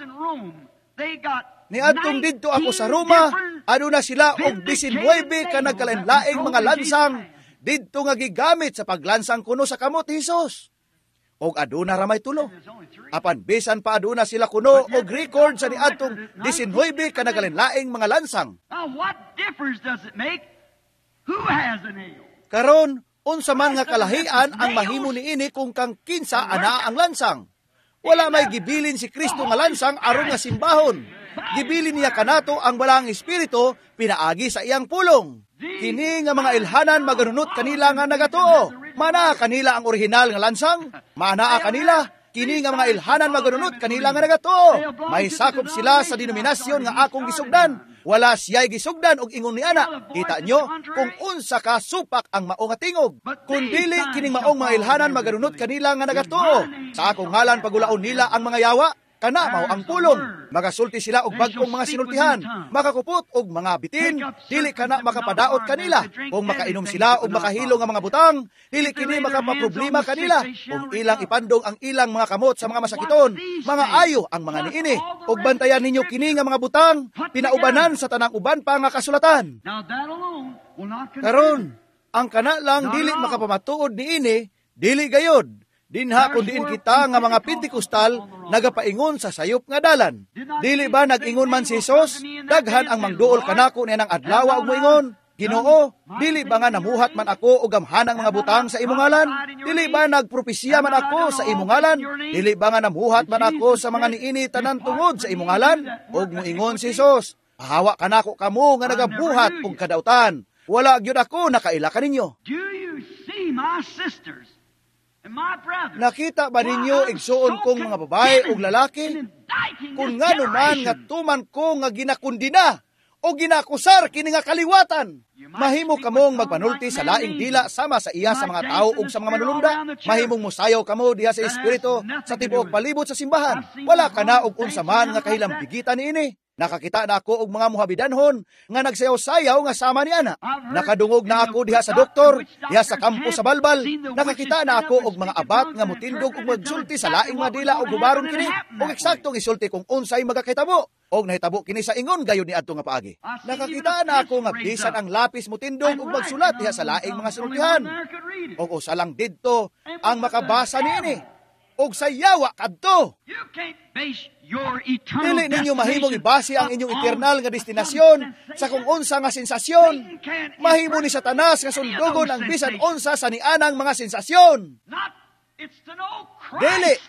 Niadtong didto ako sa Roma, aduna sila og 19 ka nagkalain-laing mga lansang didto nga gigamit sa paglansang kuno sa kamot ni Hesus. Og aduna ra may tulo. Apan bisan pa aduna sila kuno og record sa niadtong 19 ka nagkalain-laing mga lansang. What difference does it make? Who has a nail? Karon, unsa man nga kalahian ang mahimo niini kung kang kinsa ana ang lansang. Wala may gibilin si Kristo nga lansang aron nga simbahon. Gibilin niya kanato ang balang espiritu pinaagi sa iyang pulong. Kini nga mga ilhanan maganunot kanila nga nagatuo. Manaa kanila ang orihinal nga lansang, manaa kanila kini nga mga ilhanan maganunot kanila nga nagato. May sakop sila sa denominasyon nga akong gisugdan. Wala siya'y gisugdan og ingon ni ana. Kita nyo kung unsa ka supak ang mao nga tingog. Kung dili kining maong mga ilhanan maganunot kanila nga nagato. Sa akong ngalan pagulaon nila ang mga yawa, kana mao ang pulong. Magasulti sila og bag-ong mga sinultihan, makakupot og mga bitin, dili kana makapadaot kanila. Kung makainom sila og makahilo nga mga butang, dili kini makapaproblema kanila. Kung ilang ipandong ang ilang mga kamot sa mga masakiton, mga ayo ang mga niini. Og bantayan ninyo kini nga mga butang, pinaubanan sa tanang uban pa nga kasulatan. Karon, ang kana lang dili makapamatuod niini, dili gayod. Dinha kung diin kita nga mga Pentekostal nagapaingon sa sayop nga dalan. Dili ba nag-ingon man si Jesus? Daghan ang mangduol kanako niya ng adlaw og moingon. Ginoo, dili ba nga namuhat man ako og gamhanang mga butang sa imong ngalan? Dili ba nagpropesya man ako sa imong ngalan? Dili ba nga namuhat man ako sa mga niini tanan tungod sa imong ngalan? Og moingon si Jesus, pahawa kanako kamo nga nagabuhat og kadautan. Wala gyud ako nakaila kaninyo. Do you see my sisters? Nakita ba ninyo igsuon kong mga babae o lalaki? Kung nga naman nga tuman ko nga ginakundina o ginakusar kini nga kaliwatan. Mahimo kamong magpanulti sa laing dila sama sa iya sa mga tao o sa mga manulunda. Mahimong musayaw kamo diha sa espiritu sa tibuok palibot sa simbahan. Wala ka na og unsa man nga kahilambigitan niini. Nakakita na ako og mga muhabidanhon nga nagsayaw-sayaw nga sama ni ana. Nakadungog na ako diha sa doktor, diha sa kampo sa balbal. Nakakita na ako og mga abat nga mutindog og magsulti sa laing mga dila og gubaron kini. Og eksaktong isulti kung unsay magakahitabo. Og nahitabo kini sa ingon gayud ni adto nga paagi. Nakakita na ako nga bisan ang lapis mutindog og magsulat diha sa laing mga sinultihan. Og usa lang didto ang makabasa niini. Og sayawa kadto. Dili ninyo mahimong ibase ang inyong eternal nga destinasyon sa kung unsa nga sensasyon. Mahimo ni Satanas nga sundugon ang bisan unsa sa nianang mga sensasyon. Dili,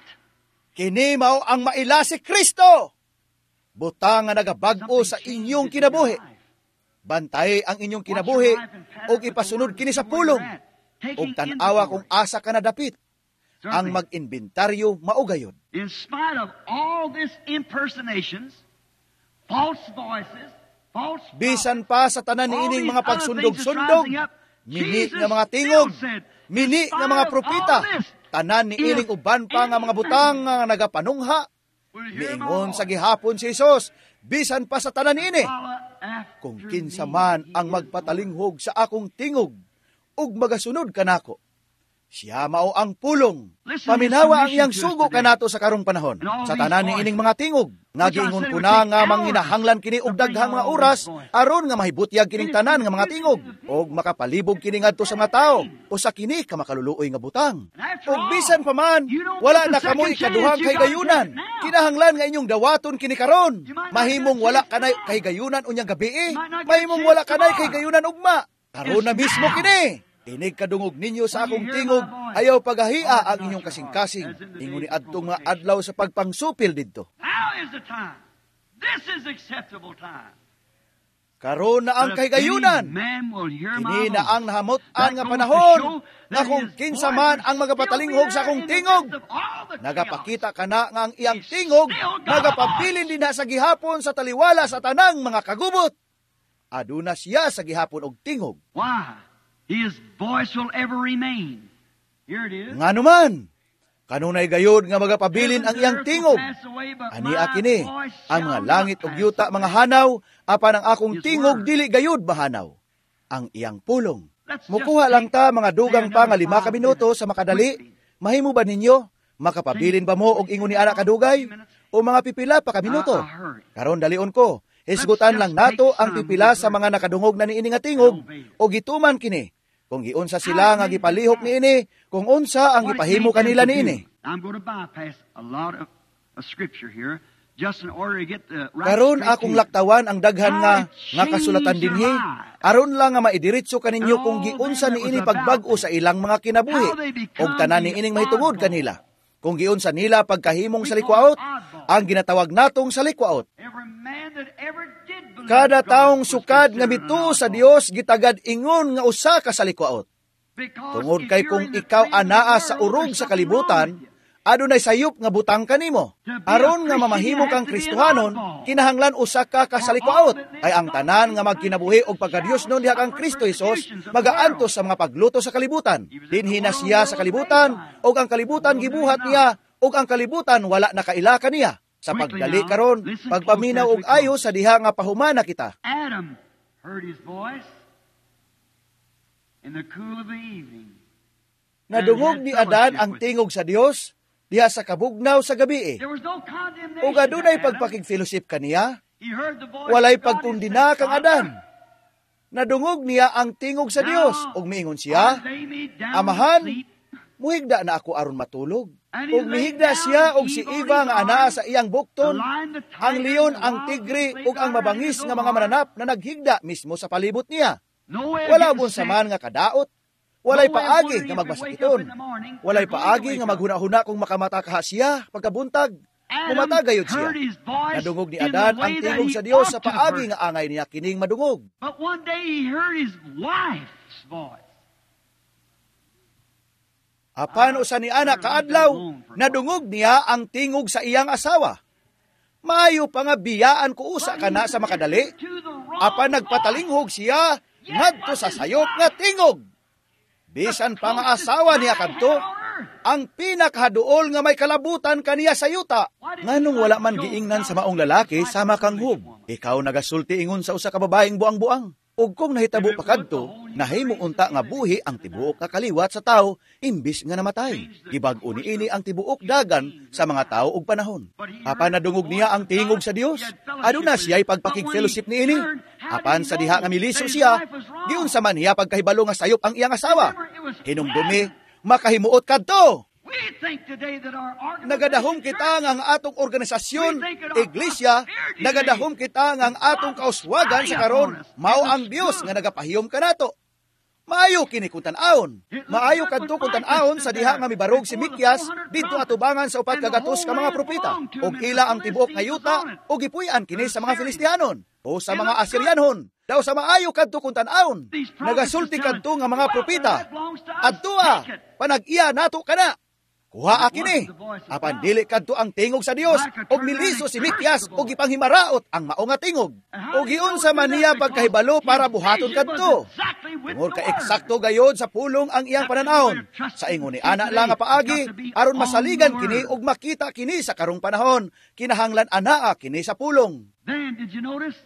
kini mao ang maila si Kristo. Butang nga nagabag-o sa inyong kinabuhi. Bantay ang inyong kinabuhi og ipasunod kini sa pulong. Og tan-awa kung asa ka nadapit. Ang mag-inventaryo maugayon. In spite of all this impersonations, false voices, false bisan pa sa tanan niining mga pagsundog-sundog, mini nga mga tingog, mini nga mga propita, tanan niining uban pa nga mga butang nga nagapanungha, miingon sa gihapon si Jesus, bisan pa sa tanan niini, kung kinsa man ang magpatalinghog sa akong tingog, ug magasunod kanako, siya mao ang pulong. Paminawa ang iyang sugo kanato sa karong panahon. Sa tanan ni ining mga tingog, nga giingon ko na nga manginahanglan kini og daghang mga oras aron nga mahibutyag kining tanan nga mga tingog og makapalibog kini ngadto sa mga tawo o sa kini ka makaluluoy nga butang. Og bisan pa man, wala na kamo ikaduhang kahigayunan. Kinahanglan nga inyong dawaton kini karon. Mahimong wala kanay kahigayunan unyang gabi. Mahimong wala kanay kahigayunan ugma. Karon na mismo kini. Inig kadungog ninyo sa akong tingog, ayaw pagahia ang inyong kasing-kasing. Ingon ni adto nga adlaw sa pagpangsupil didto. Now is the time. This is acceptable time. Karon na ang kahigayunan. Kini na ang nahamot-an nga panahon na kung kinsa man ang magapatalinghog sa akong tingog. Nagapakita ka na nga ang iyang tingog, nagapabilin din na sa gihapon sa taliwala sa tanang mga kagubot. Aduna siya sa gihapon og tingog. Why? His voice will ever remain. Here it is. Nga naman, kanunay gayod nga magapabilin ang iyang tingog. Ani akini, ang mga langit ug yuta mga hanaw, apan ang akong tingog dili gayod bahanaw. Ang iyang pulong. Mukuha lang ta mga dugang pa nga 5 ka minuto sa makadali. Mahimo ba ninyo? Makapabilin ba mo og ingon ni ana kadugay? O mga pipila pa ka minuto? Karon dalion ko. Hisgutan lang nato ang pipila sa mga nakadungog na niini nga tingog o gituman kini. Kung giunsa sila nga gipalihok niini, kung unsa ang gipahimo kanila niini. I'm going to bypass a lot of scripture here just in order to get the right. Karon akong laktawan ang daghan nga kasulatan dinhi aron lang nga maidiretso kaninyo kung giunsa niini pagbag-o sa ilang mga kinabuhi og tanan niining mahitungod kanila. Kung giunsa nila pagkahimong salikwaot, ang ginatawag natong salikwaot. Kada taong sukad nga mitu sa Dios gitagad ingon nga usa ka salikwaot. Tungod kay kung ikaw anaa sa urog sa kalibutan, adunay sayop nga butang kanimo. Aron nga mamahimo kang Kristohanon, kinahanglan usa ka kasalikuaot, ay ang tanan nga magkinabuhi og pagkadiyos non diha kang Kristo Hesus, magaantos sa mga pagluto sa kalibutan. Dinhi na siya sa kalibutan, og ang kalibutan gibuhat niya, og ang kalibutan wala nakaila kaniya. Sa pagdali karon, pagpaminaw og ayo sa diha nga pahumana kita. Adam heard his voice in the cool of the evening. Nadungog ni Adan ang tingog sa Dios diha sa kabugnaw sa gabi. There was no condemnation. Ug adunay to Adam. pagpakigfellowship kaniya, He heard the voice walay of God and pagkundina said, kang Adan. Nadungog niya ang tingog sa Dios ug miingon siya, "Lay me down Amahan, to sleep." muhigda na ako aron matulog. Ug mihigda siya og si Eva nga ana sa iyang bukton, ang leon, ang tigre ug ang mabangis nga mga mananap na naghigda mismo sa palibot niya. Wala bun saman nga kadaot, walay paagi nga magmasakiton, walay paagi nga maghuna-huna kung makamata kaha siya pagkabuntag. Kumatagayod siya. Nadungog ni Adan ang tingog sa Dios sa paagi nga angay niya kining madungog. But one day he heard his wife's voice. Apan usa ni anak kaadlaw, nadungog niya ang tingog sa iyang asawa. Maayo pa nga biyaan ko usa kana sa makadali. Apan nagpatalinghog siya ngadto sa sayop nga tingog. Bisan pa nga asawa niya kadto, ang pinakahaduol nga may kalabutan kaniya sa yuta. Nganong wala man giingnan sa maong lalaki sama kang hub. Ikaw nagasulti ingon sa usa ka babaeng buang-buang. Ug kung nahitabo pa kadto, nahimo unta nga buhi ang tibuok nga kaliwat sa tao imbis nga namatay. Gibag-o niini ang tibuok dagan sa mga tao ug panahon. Apan nadungog niya ang tingog sa Dios, aduna siya'y pagpakig-fellowship niini. Apan sa diha nga miliso siya, giunsa man niya pagkahibalo nga sayop ang iyang asawa. Hinumdumi, makahimuot kadto. Nagadahom kita nga ang atong organisasyon, iglesia, nagadahom kita nga ang atong kauswagan sa karon, mao ang Dios nga nagapahiyom kanato. Maayo kini kung tan-awon. Maayo kadto kung tan-awon sa diha nga mibarog si Mikyas didto atubangan sa upat kagatos ka mga propeta. Og ila ang tibuok nga yuta og gipuy-an kini sa mga Filistianon o sa mga Asiryanhon. Daw sa maayo kadto kung tan-awon. Nagasulti kadto nga mga propeta. Adtua, panag-iya nato kana. Kuha kini. Apan dili kadto ang tingog sa Dios og miliso si Mikyas og ipanghimaraot ang mao nga tingog. Og giunsa man niya pagkahibalo para buhaton kadto. Tungod ka eksakto gayod sa pulong ang iyang pananahon. Sa ingon ni ana lang nga paagi aron masaligan kini og makita kini sa karong panahon. Kinahanglan anaa kini sa pulong. Then did you notice?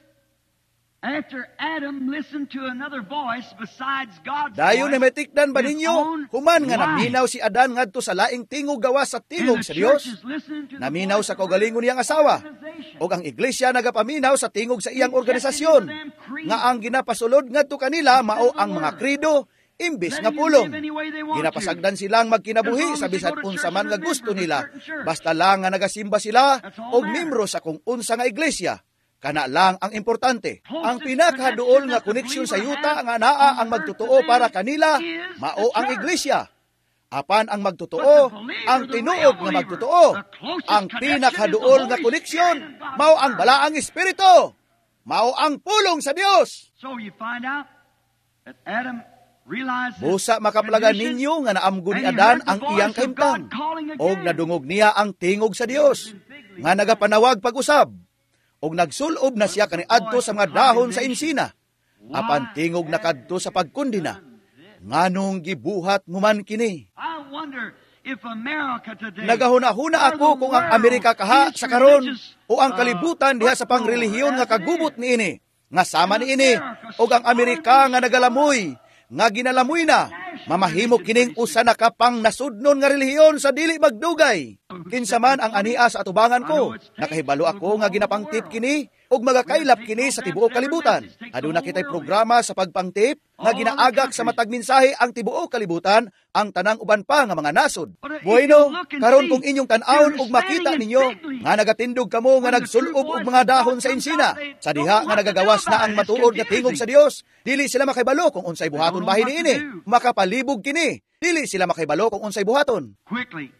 After Adam listened to another voice besides God's Dayon na voice, metikdan ba his ninyo? own Human nga wife. naminaw si Adan ngadto sa laing tingog gawas sa And tingog the sa Dios. church is listening to the Naminaw voice sa of kaugalingon niyang asawa. organization. O ang iglesia nagapaminaw sa tingog sa iyang organisasyon. Nga ang ginapasulod ngadto kanila mao ang mga krido, imbis nga pulong. Ginapasagdan silang magkinabuhi sa bisan unsa man nga gusto nila. Basta lang nga nagasimba sila og membro sa kung unsa nga iglesia. Kana lang ang importante. Ang pinakaduol nga koneksyon sa yuta nga naa ang magtotoo para kanila, mao ang iglesia. Apan ang magtotoo, ang tinuod nga magtotoo, ang pinakaduol nga koneksyon, mao ang balaang espiritu, mao ang pulong sa Dios. So you find out that Adam realized Busa makaplagan ninyo nga naamgo ni Adan ang iyang kahimtang, og nadungog niya ang tingog sa Dios, nga nagapanawag pag-usab. Og nagsulob na siya kaniadto sa mga dahon sa insina. Apan tingog na kadto sa pagkundina. Nganong gibuhat mo man kini? I wonder if America today, Nagahuna-huna ako kung ang Amerika kaha sa karon o ang kalibutan diha sa pangrelihiyon nga kagubot niini, nga sama niini, o ang Amerika nga nagalamoy, nga ginalamoy na, mamahimo kining usa na kapang nasudnon nga relihiyon sa dili magdugay. Kinsa man ang ania sa atubangan ko, nakahibalo ako nga ginapangtip kini ug magakailap kini sa tibuok kalibutan. Aduna kitay programa sa pagpangtip nga ginaagak sa matag mensahe ang tibuok kalibutan, ang tanang uban pa nga mga nasod. Bueno, karon kung inyong tan-awon ug makita ninyo nga nagatindog kamo nga nagsulob og mga dahon sa insina, sa diha nga nagagawas na ang matuod nga tingog sa Dios, dili sila makahibalo kung unsay buhaton bahin niini. Makapalibog kini, dili sila makahibalo kung unsay buhaton. quickly,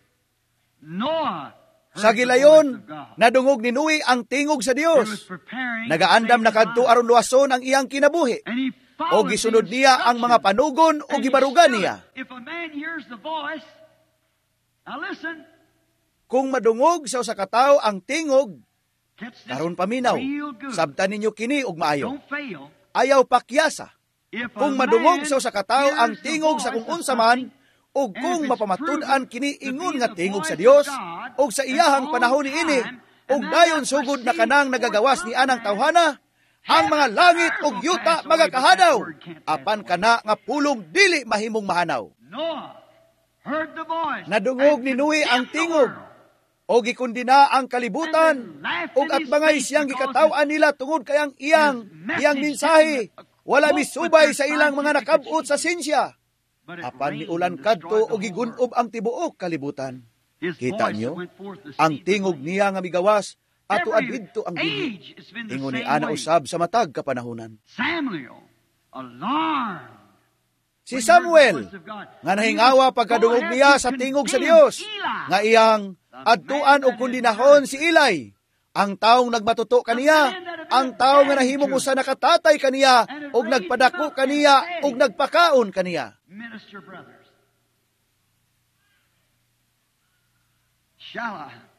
Noah Sa gilayon, nadungog ni Noe ang tingog sa he was Dios. preparing Nagaandam na to save his kadto life. aron luwason ang iyang kinabuhi. And he o gisunod niya ang mga panugon o gibarugan niya. If a man hears the voice, now listen, Kung madungog sa usa ka tawo ang tingog, catch this karon paminaw, real good. sabtan ninyo kini og maayo. Don't fail. Ayaw pakyasa. If a Kung madungog man sa usa ka tawo ang hears the tingog sa voice kung of unsa man, ug kung mapamatud-an kini ingon nga tingog sa Dios, ug sa iyahang panahon niini, ug dayon sugod na kanang nagagawas ni anang tawhana, ang mga langit ug yuta magakahadaw, apan kana nga pulong dili mahimong mahanaw. Noah heard the voice. Nadungog ni Noe ang tingog, o gikundina ang kalibutan, ug at bangay siyang gikataw-an nila tungod kay ang iyang mensahe, wala misubay sa ilang mga nakab-ot sa sinsya. Apan niulan kadto o gigunob ang tibuok kalibutan. Kita niyo, ang tingog niya nga migawas, ato adidto ang dili. Ingon ni ana usab sa matag kapanahunan. Samuel, alarmed. Si Samuel, nga nahingawa pagkadungog niya sa tingog sa Dios, nga iyang adtuan o kundinahon si Eli, ang taong nagmatuto kaniya, ang taong nga nahimong usa nakatatay kaniya, og nagpadako kaniya, og nagpakaon kaniya. Minister brothers, shall I?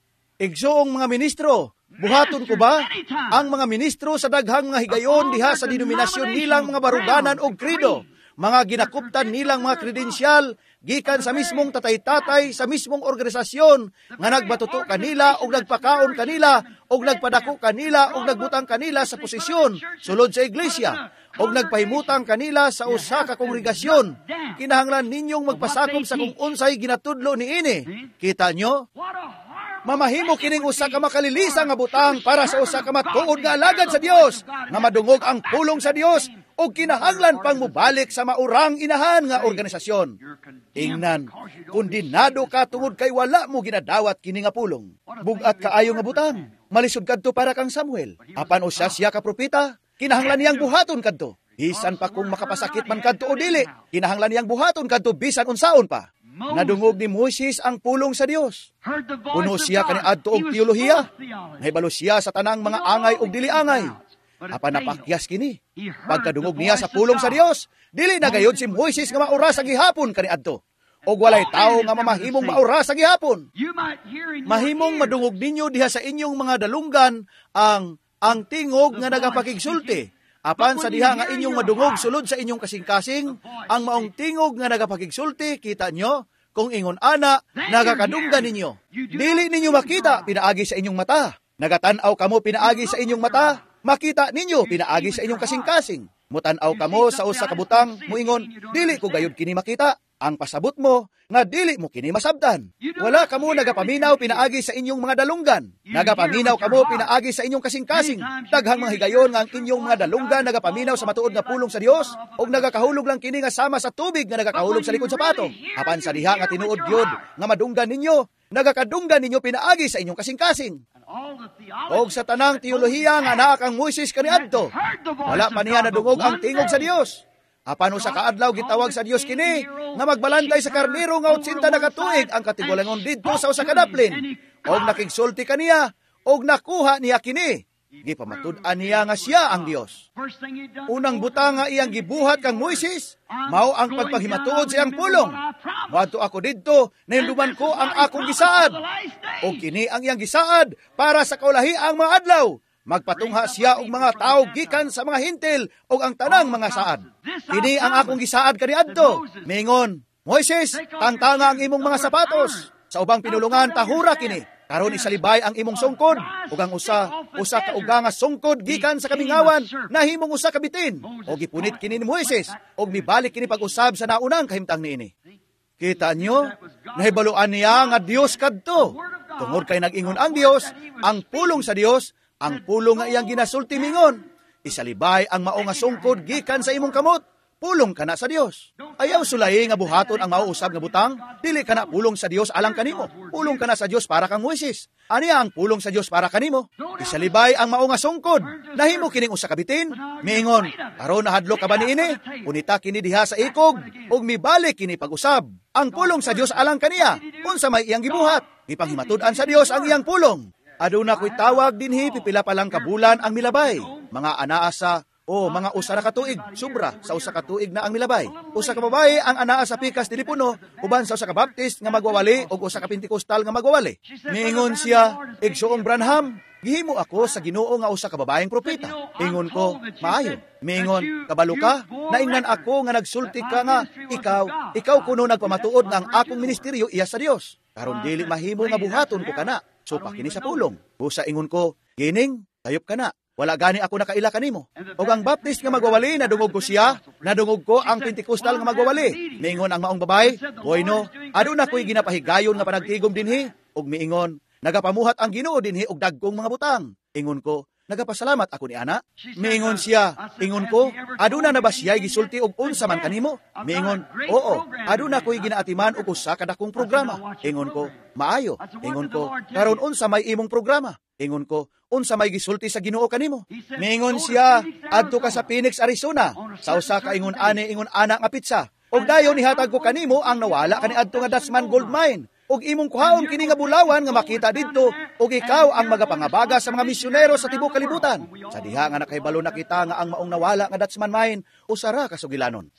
Igsoong mga ministro, buhaton ko ba ang mga ministro sa daghang mga higayon diha sa denominasyon nilang mga baruganan o krido, mga ginakuptan nilang mga kredensyal, gikan sa mismong tatay-tatay, sa mismong organisasyon, nga nagbatuto kanila, o nagpakaon kanila, o nagpadako kanila, o nagbutang kanila sa posisyon, sulod sa iglesia, o nagpahimutang kanila sa usa ka kongregasyon. Kinahanglan ninyong magpasakom sa kung unsay ginatudlo niini. Kita nyo? What a harm! Mamahimo kining usa ka makalilisa nga butang para sa usa ka matuod nga alagad sa Dios, nga madungog ang pulong sa Dios, o kinahanglan pang mubalik sa maurang inahan nga organisasyon. Ingnan, kundinado ka tungod kay wala mo ginadawat kini nga pulong. Bugat kaayo nga butang, malisod kadto para kang Samuel. Apan usa siya ka propeta, kinahanglan niyang buhaton kadto. Bisan pa kung makapasakit man kadto o dili, kinahanglan niyang buhaton kadto bisan unsaon pa. Nadungog ni Moises ang pulong sa Dios. Puno siya kaniadto og teolohiya. Nahibalo siya sa tanang mga angay ug dili angay. Apan napakyas kini. Pagkadungog niya sa pulong sa Dios, dili na gayud si Moises nga maura sa gihapon kaniadto. Og walay tao nga mamahimong maura sa gihapon. Mahimong madungog ninyo diha sa inyong mga dalunggan ang tingog nga nagapakigsulti. Apan sa diha nga inyong madungog sulod sa inyong kasing-kasing, ang maong tingog nga nagapakigsulti, kita nyo, kung ingon ana, nagakadunggan ninyo. Dili ninyo makita, pinaagi sa inyong mata. Nagatanaw kamo pinaagi sa inyong mata, makita ninyo, pinaagi sa inyong kasing-kasing. Mutanaw kamo sa usa ka butang, muingon, dili ko gayud kini makita. Ang pasabot mo, nga dili mo kini masabdan. Wala kamo nagapaminaw pinaagi sa inyong mga dalunggan. Nagapaminaw kamo pinaagi sa inyong kasing-kasing. Daghang mga higayon nga ang inyong mga dalunggan nagapaminaw sa matuod nga pulong sa Dios, og nagakahulog lang kini nga sama sa tubig nga nagakahulog sa likod sa patong. Apan sa diha nga tinuod gyud nga madunggan ninyo, nagakadunggan ninyo pinaagi sa inyong kasing-kasing. Og sa tanang teolohiya nga naa kang Moises kaniadto, wala pa niya nadungog ang tingog sa Dios. Apan sa kaadlaw gitawag sa Dios kini nga magbalantay sa karnero nga 80 na katuig ang katigulangon didto sa usa ka daplin. Og nakigsulti kaniya og nakuha niya kini. Gipamatud-an niya nga siya ang Dios. Unang butang nga iyang gibuhat kang Moises, mao ang pagpahimatuod sa iyang pulong. Wadto ako didto, nahinduman ko ang akong gisaad. Og kini ang iyang gisaad para sa kaulahiang mga adlaw. Magpatungha siya og mga tao gikan sa mga hintil og ang tanang mga saad. Kini ang akong gisaad kaniadto. Mingon, Moises, tangtanga ang imong mga sapatos. Sa ubang pinulungan tahura kini. Karon isalibay ang imong sungkod ug ang usa ka uga nga sungkod gikan sa kamingawan nahimong usa ka bitin. Og gipunit kini ni Moises og mibalik kini pag-usab sa naunang kahimtang niini. Kita nyo, nahibaluan niya nga Dios kadto. Tungod kay nag-ingon ang Dios, ang pulong sa Dios, ang pulong nga iyang ginasulti mingon, isalibay ang mao nga sungkod gikan sa imong kamot, pulong kana sa Dios. Ayaw sulay nga buhaton ang mauusab nga butang, dili kana pulong sa Dios alang kanimo, pulong kana sa Dios para kang Moises. Aniya ang pulong sa Dios para kanimo, isalibay ang mao nga sungkod, nahimo kining usa ka bitin, mingon, aron nahadlok ka ba niini? Unita kini diha sa ikog, ug mibalik kini pag-usab. Ang pulong sa Dios alang kaniya, unsa may iyang gibuhat, ipanghimatud-an sa Dios ang iyang pulong. Aduna ko'y tawag dinhi, pipila pa lang kabulan ang milabay. Mga anaa sa O mga usa na katuig, sobra sa usa ka tuig na ang milabay. Usa ka babae ang anaa sa pikas dili puno, uban sa usa ka Baptist nga magwawali ug usa ka Pentecostal nga magwawali. Miingon siya, Igsoong Branham, gihimo ako sa Ginoo nga usa ka babaeng propeta. Ingon ko, maayo. Miingon, kabalo ka, naingnan ako nga nagsulti ka nga, ikaw kuno nagpamatuod nga ang akong ministeryo iya sa Dios. Karon dili mahimo nga buhaton ko kana. Supa kini sa pulong. Busa ingon ko, gining, tayop ka na. Wala gani ako nakaila kanimo. O ang Baptist nga magwawali, nadungog ko siya, nadungog ko ang Pentecostal nga magwawali. Miingon ang maong babay, bueno, aduna ko'y ginapahigayon nga panagtigom dinhi, ug miingon, nagapamuhat ang Ginoo dinhi og dagkong mga butang. Ingon ko, nagapasalamat ako ni ana. Miingon siya, ingon ko, aduna na ba siya'y gisulti og unsa man kanimo? Miingon, oo, aduna ko'y ginaatiman og usa ka dakong programa. Ingon ko, maayo. Ingon ko, karon unsa may imong programa? Ingon ko, unsa may gisulti sa Ginoo kanimo? Miingon siya, adto ka sa Phoenix, Arizona, sa usa ka ingon ana nga pizza. Og dayon nihatag ko kanimo ang nawala kaniadto nga Dutchman Gold Mine. Og imong kuhaon kini nga bulawan nga makita didto, og ikaw ang magapangabaga sa mga misyonero sa tibuok kalibutan. Sa diha nga nakahibalo na kita nga ang maong nawala nga Dutchman Mine usara ka sugilanon.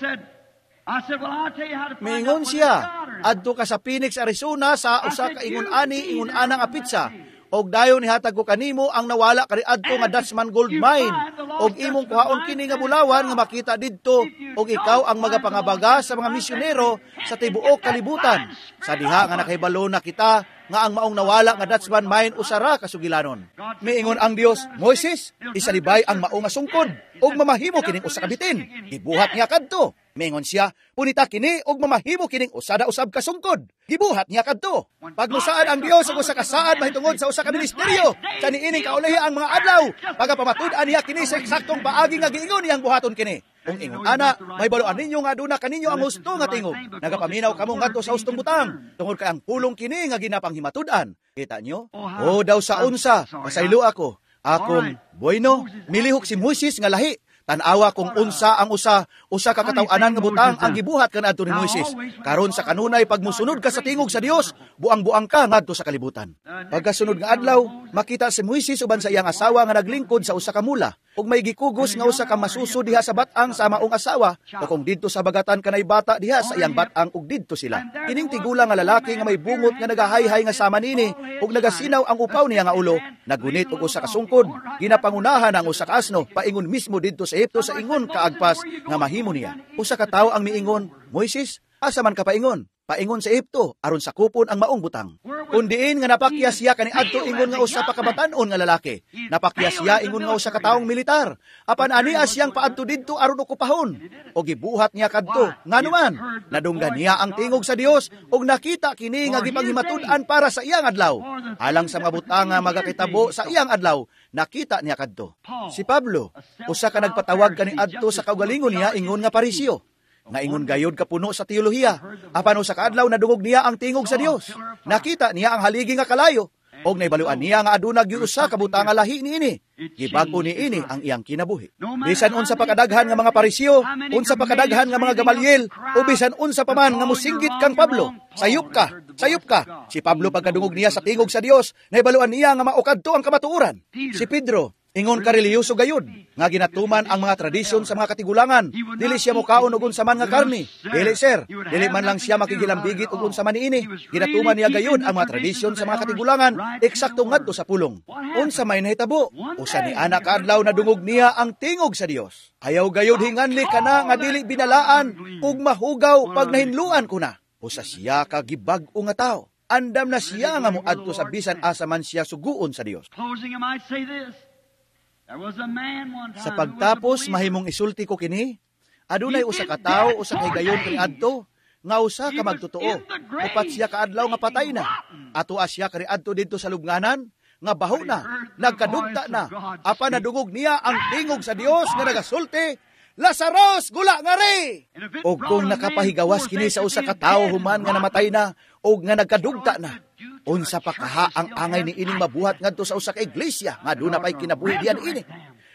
Miingon siya, adto ka sa Phoenix, Arizona, sa usa ka ingon ana nga pizza. Og dayon nihatag ko kanimo ang nawala kaniadto nga Dutchman Gold Mine. Og imong kuhaon kini nga bulawan nga makita didto, og ikaw ang magapangabaga sa mga misyonero sa tibuok kalibutan. Sa diha nga nakahibalo na kita nga ang maong nawala nga Dutchman Mine usara ka sugilanon. Miingon ang Dios, Moises, isalibay ang maong nga sungkod, og mamahimo kining usa ka bitin. Gibuhat niya kadto. Miingon siya, punita kini og mamahimo kining usada usab ka sungkod. Gibuhat niya kadto. Pagmusaan ang Dios og usa ka saad mahitungod sa usa ka ministeryo, sa niining kaulahi ang mga adlaw, pagapatud-an niya kini sa eksaktong paagi nga giingon niyang buhaton kini. Kung ingon ana, may baluan ninyo nga aduna kaninyo ang husto nga tingog. Nagapaminaw kamo ngadto sa hustong butang, tungod kay ang pulong kini nga ginapanghimatud-an. Kita nyo? O daw sa unsa, pasaylo ako. Akong, bueno, milihok si Moises nga lahi. Tanawa kung unsa ang usa ka kataw-anan nga butang ang gibuhat kaniadto ni Moises. Karon sa kanunay pagmusunod ka sa tingog sa Dios, buang-buang ka ngadto sa kalibutan. Pagkasunod nga adlaw, makita si Moises uban sa iyang asawa nga naglingkod sa usa ka mula. Ug may gikugos nga usa ka masuso diha sa batang sa maong asawa, o kung didto sa bagatan kanay bata diha sa iyang batang ug didto sila. Kining tigulang nga lalaki nga may bungot nga nagahayhay nga sama nini ug nagasinaw ang upaw niya nga ulo, nagunit og usa ka sungkod, ginapangunahan ang usa ka asno, paingon mismo didto sa Ehipto sa ingon kaagpas nga mahimo niya. Usa ka tawo ang miingon, Moises, asa man ka paingon? Paingon sa Ehipto aron sakupon ang maong butang. Kundiin nga napakyas siya kaniadto ingon nga usa pa ka batan-on nga lalaki. Napakyas siya ingon nga usa ka taong militar. Apan ania siyang paadto didto aron okupahon. O gibuhat niya kadto. Nganuman, nadunggan niya ang tingog sa Dios ug nakita kini nga gipanghimatud-an para sa iyang adlaw. Alang sa mga butang nga magakitabo sa iyang adlaw, nakita niya kadto. Si Pablo, usa ka nagpatawag kaniadto sa kaugalingon niya ingon nga parisyo. Nga ingon gayod kapuno sa teolohiya. Apan usa ka adlaw nadungog niya ang tingog sa Dios. Nakita niya ang haligi nga kalayo. Og naibaluan niya nga aduna giusa ka butang nga lahi niini. Gibago niini ang iyang kinabuhi. Bisan unsa pa kadaghan nga mga parisyo, unsa pa kadaghan nga mga Gamaliel, o bisan unsa pa man nga musinggit kang Pablo, sayop ka. Si Pablo pagkadungog niya sa tingog sa Dios, naibaluan niya nga maukadto ang kamatuoran. Si Pedro, ingon ka reliyoso gayud, nga ginatuman ang mga tradisyon sa mga katigulangan. Dili siya mukaon og unsa man nga karni. Dili sir, dili man lang siya makigilambigit og unsa man niini. Ginatuman niya gayud ang mga tradisyon sa mga katigulangan, eksakto ngadto sa pulong. Unsa may nahitabo? Usa ni anak adlaw na dungog niya ang tingog sa Dios. Ayaw gayud hinganli kana nga dili binalaan ug mahugaw pag nahinluan ko na. Usa siya ka gibag-o nga tawo. Andam na siya nga moadto sa bisan asa man siya suguon sa Dios. Sa pagtapos, mahimong isulti ko kini, adunay usa ka tawo, usa kay gayon kaniadto, nga usa ka magtotoo. Upat siya kaadlaw nga patay na. Ato siya kaniadto didto sa lubnganan, nga baho na, nagkadugta na. Apa nadungog niya ang tingog sa Dios nga nagasulti, Lazarus, gula nga ri! O kung nakapahigawas kini sa usa ka tawo human nga namatay na, o nga nagkadugta na, unsa pa kaha ang angay ni ining mabuhat ngadto sa usa ka iglesia nga aduna pay kinabuhi diyan ini.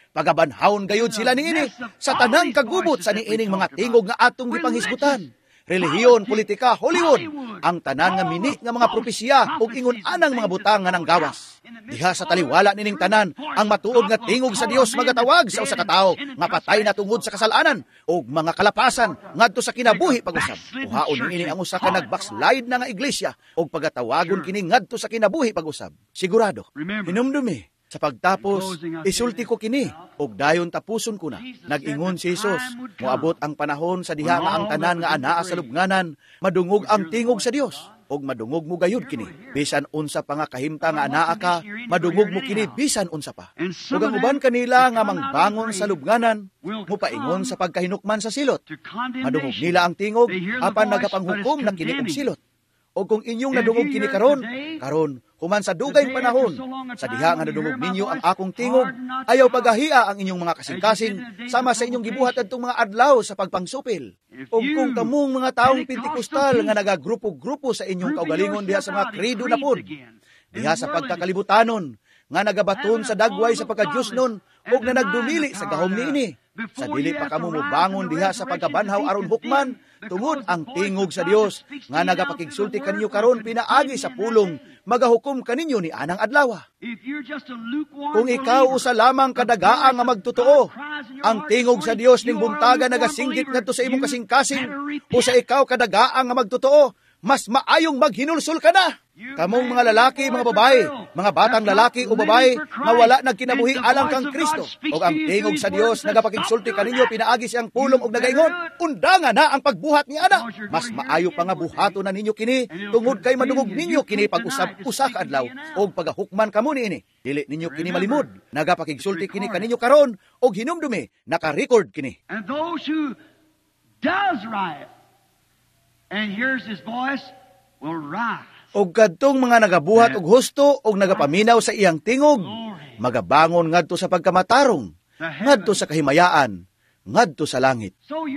Pagabanhawon gayud sila niini sa tanang kagubot sa niining mga tingog nga atong gipanghisgutan. relihiyon, politika, Hollywood, ang tanan nga mini nga mga propesya ug ingon anang mga butang nga nang gawas. Diha sa taliwala nining tanan, ang matuod nga tingog sa Dios magatawag sa usa ka tawo nga patay na tungod sa kasalanan ug mga kalapasan ngadto sa kinabuhi pag-usab. Kuhaon niini ang usa ka nagbackslide na nga iglesia ug pagatawagon kini ngadto sa kinabuhi pag-usab. Sigurado. Hinumdumi. Sa pagtapos, isulti ko kini, ug dayon tapuson ko na. Nag-ingon si Jesus, moabot ang panahon sa diha nga ang tanan nga anaa sa lubnganan, madungog ang tingog sa Dios, ug madungog mo gayud kini. Bisan unsa pa nga kahimta nga anaa ka, madungog mo kini bisan unsa pa. Ug ang uban kanila nga mangbangon sa lubnganan, mupaingon sa pagkahinukman sa silot. Madungog nila ang tingog, apan nagapanghukom na kini og silot. O kung inyong nadungog kini karon, human sa dugay panahon, sa diha nga nadungog ninyo ang akong tingog, ayaw pagahia ang inyong mga kasing-kasing, sama sa inyong gibuhat adtong mga adlaw sa pagpangsupil. O kung kamong mga taong Pentekostal nga nagagrupo-grupo sa inyong kaugalingon diha sa mga krido na pod, diha sa pagkakalibutanon, nga nagabaton sa dagway sa pagka-Diyos nun, o na nagdumili sa gahom niini. Sa dili pa kamo mobangon diha sa pagkabanhaw aron hukman, tungod ang tingog sa Dios nga nagapakigsulti kaninyo karon pinaagi sa pulong, magahukom kaninyo ni anang adlaw. Kung ikaw usa lamang kadagaa nga magtotoo, ang tingog sa Dios ning buntaga nagasinggit ngadto sa imong kasing-kasing, o sa ikaw kadagaa nga magtotoo, mas maayong maghinulsol ka na. Kamong mga lalaki, mga babae, mga batang lalaki o babae nga wala nagkinabuhi alang kang Kristo, o ang tingog sa Dios nagapakigsulti kaninyo pinaagi siyang pulong og nagaingon, undangan na ang pagbuhat ni ana. Mas maayo pa nga buhaton na ninyo kini tungod kay madungog ninyo kini pag-usab usa ka adlaw og pagahukman kamo niini. Dili ninyo kini malimod, nagapakigsulti kini kaninyo karon og hinumdumi, naka-record kini. And those who does right and hears his voice will rise. Og kadtong mga nagabuhat og husto og nagapaminaw sa iyang tingog, magabangon ngadto sa pagkamatarong, ngadto sa kahimayaan, ngadto sa langit.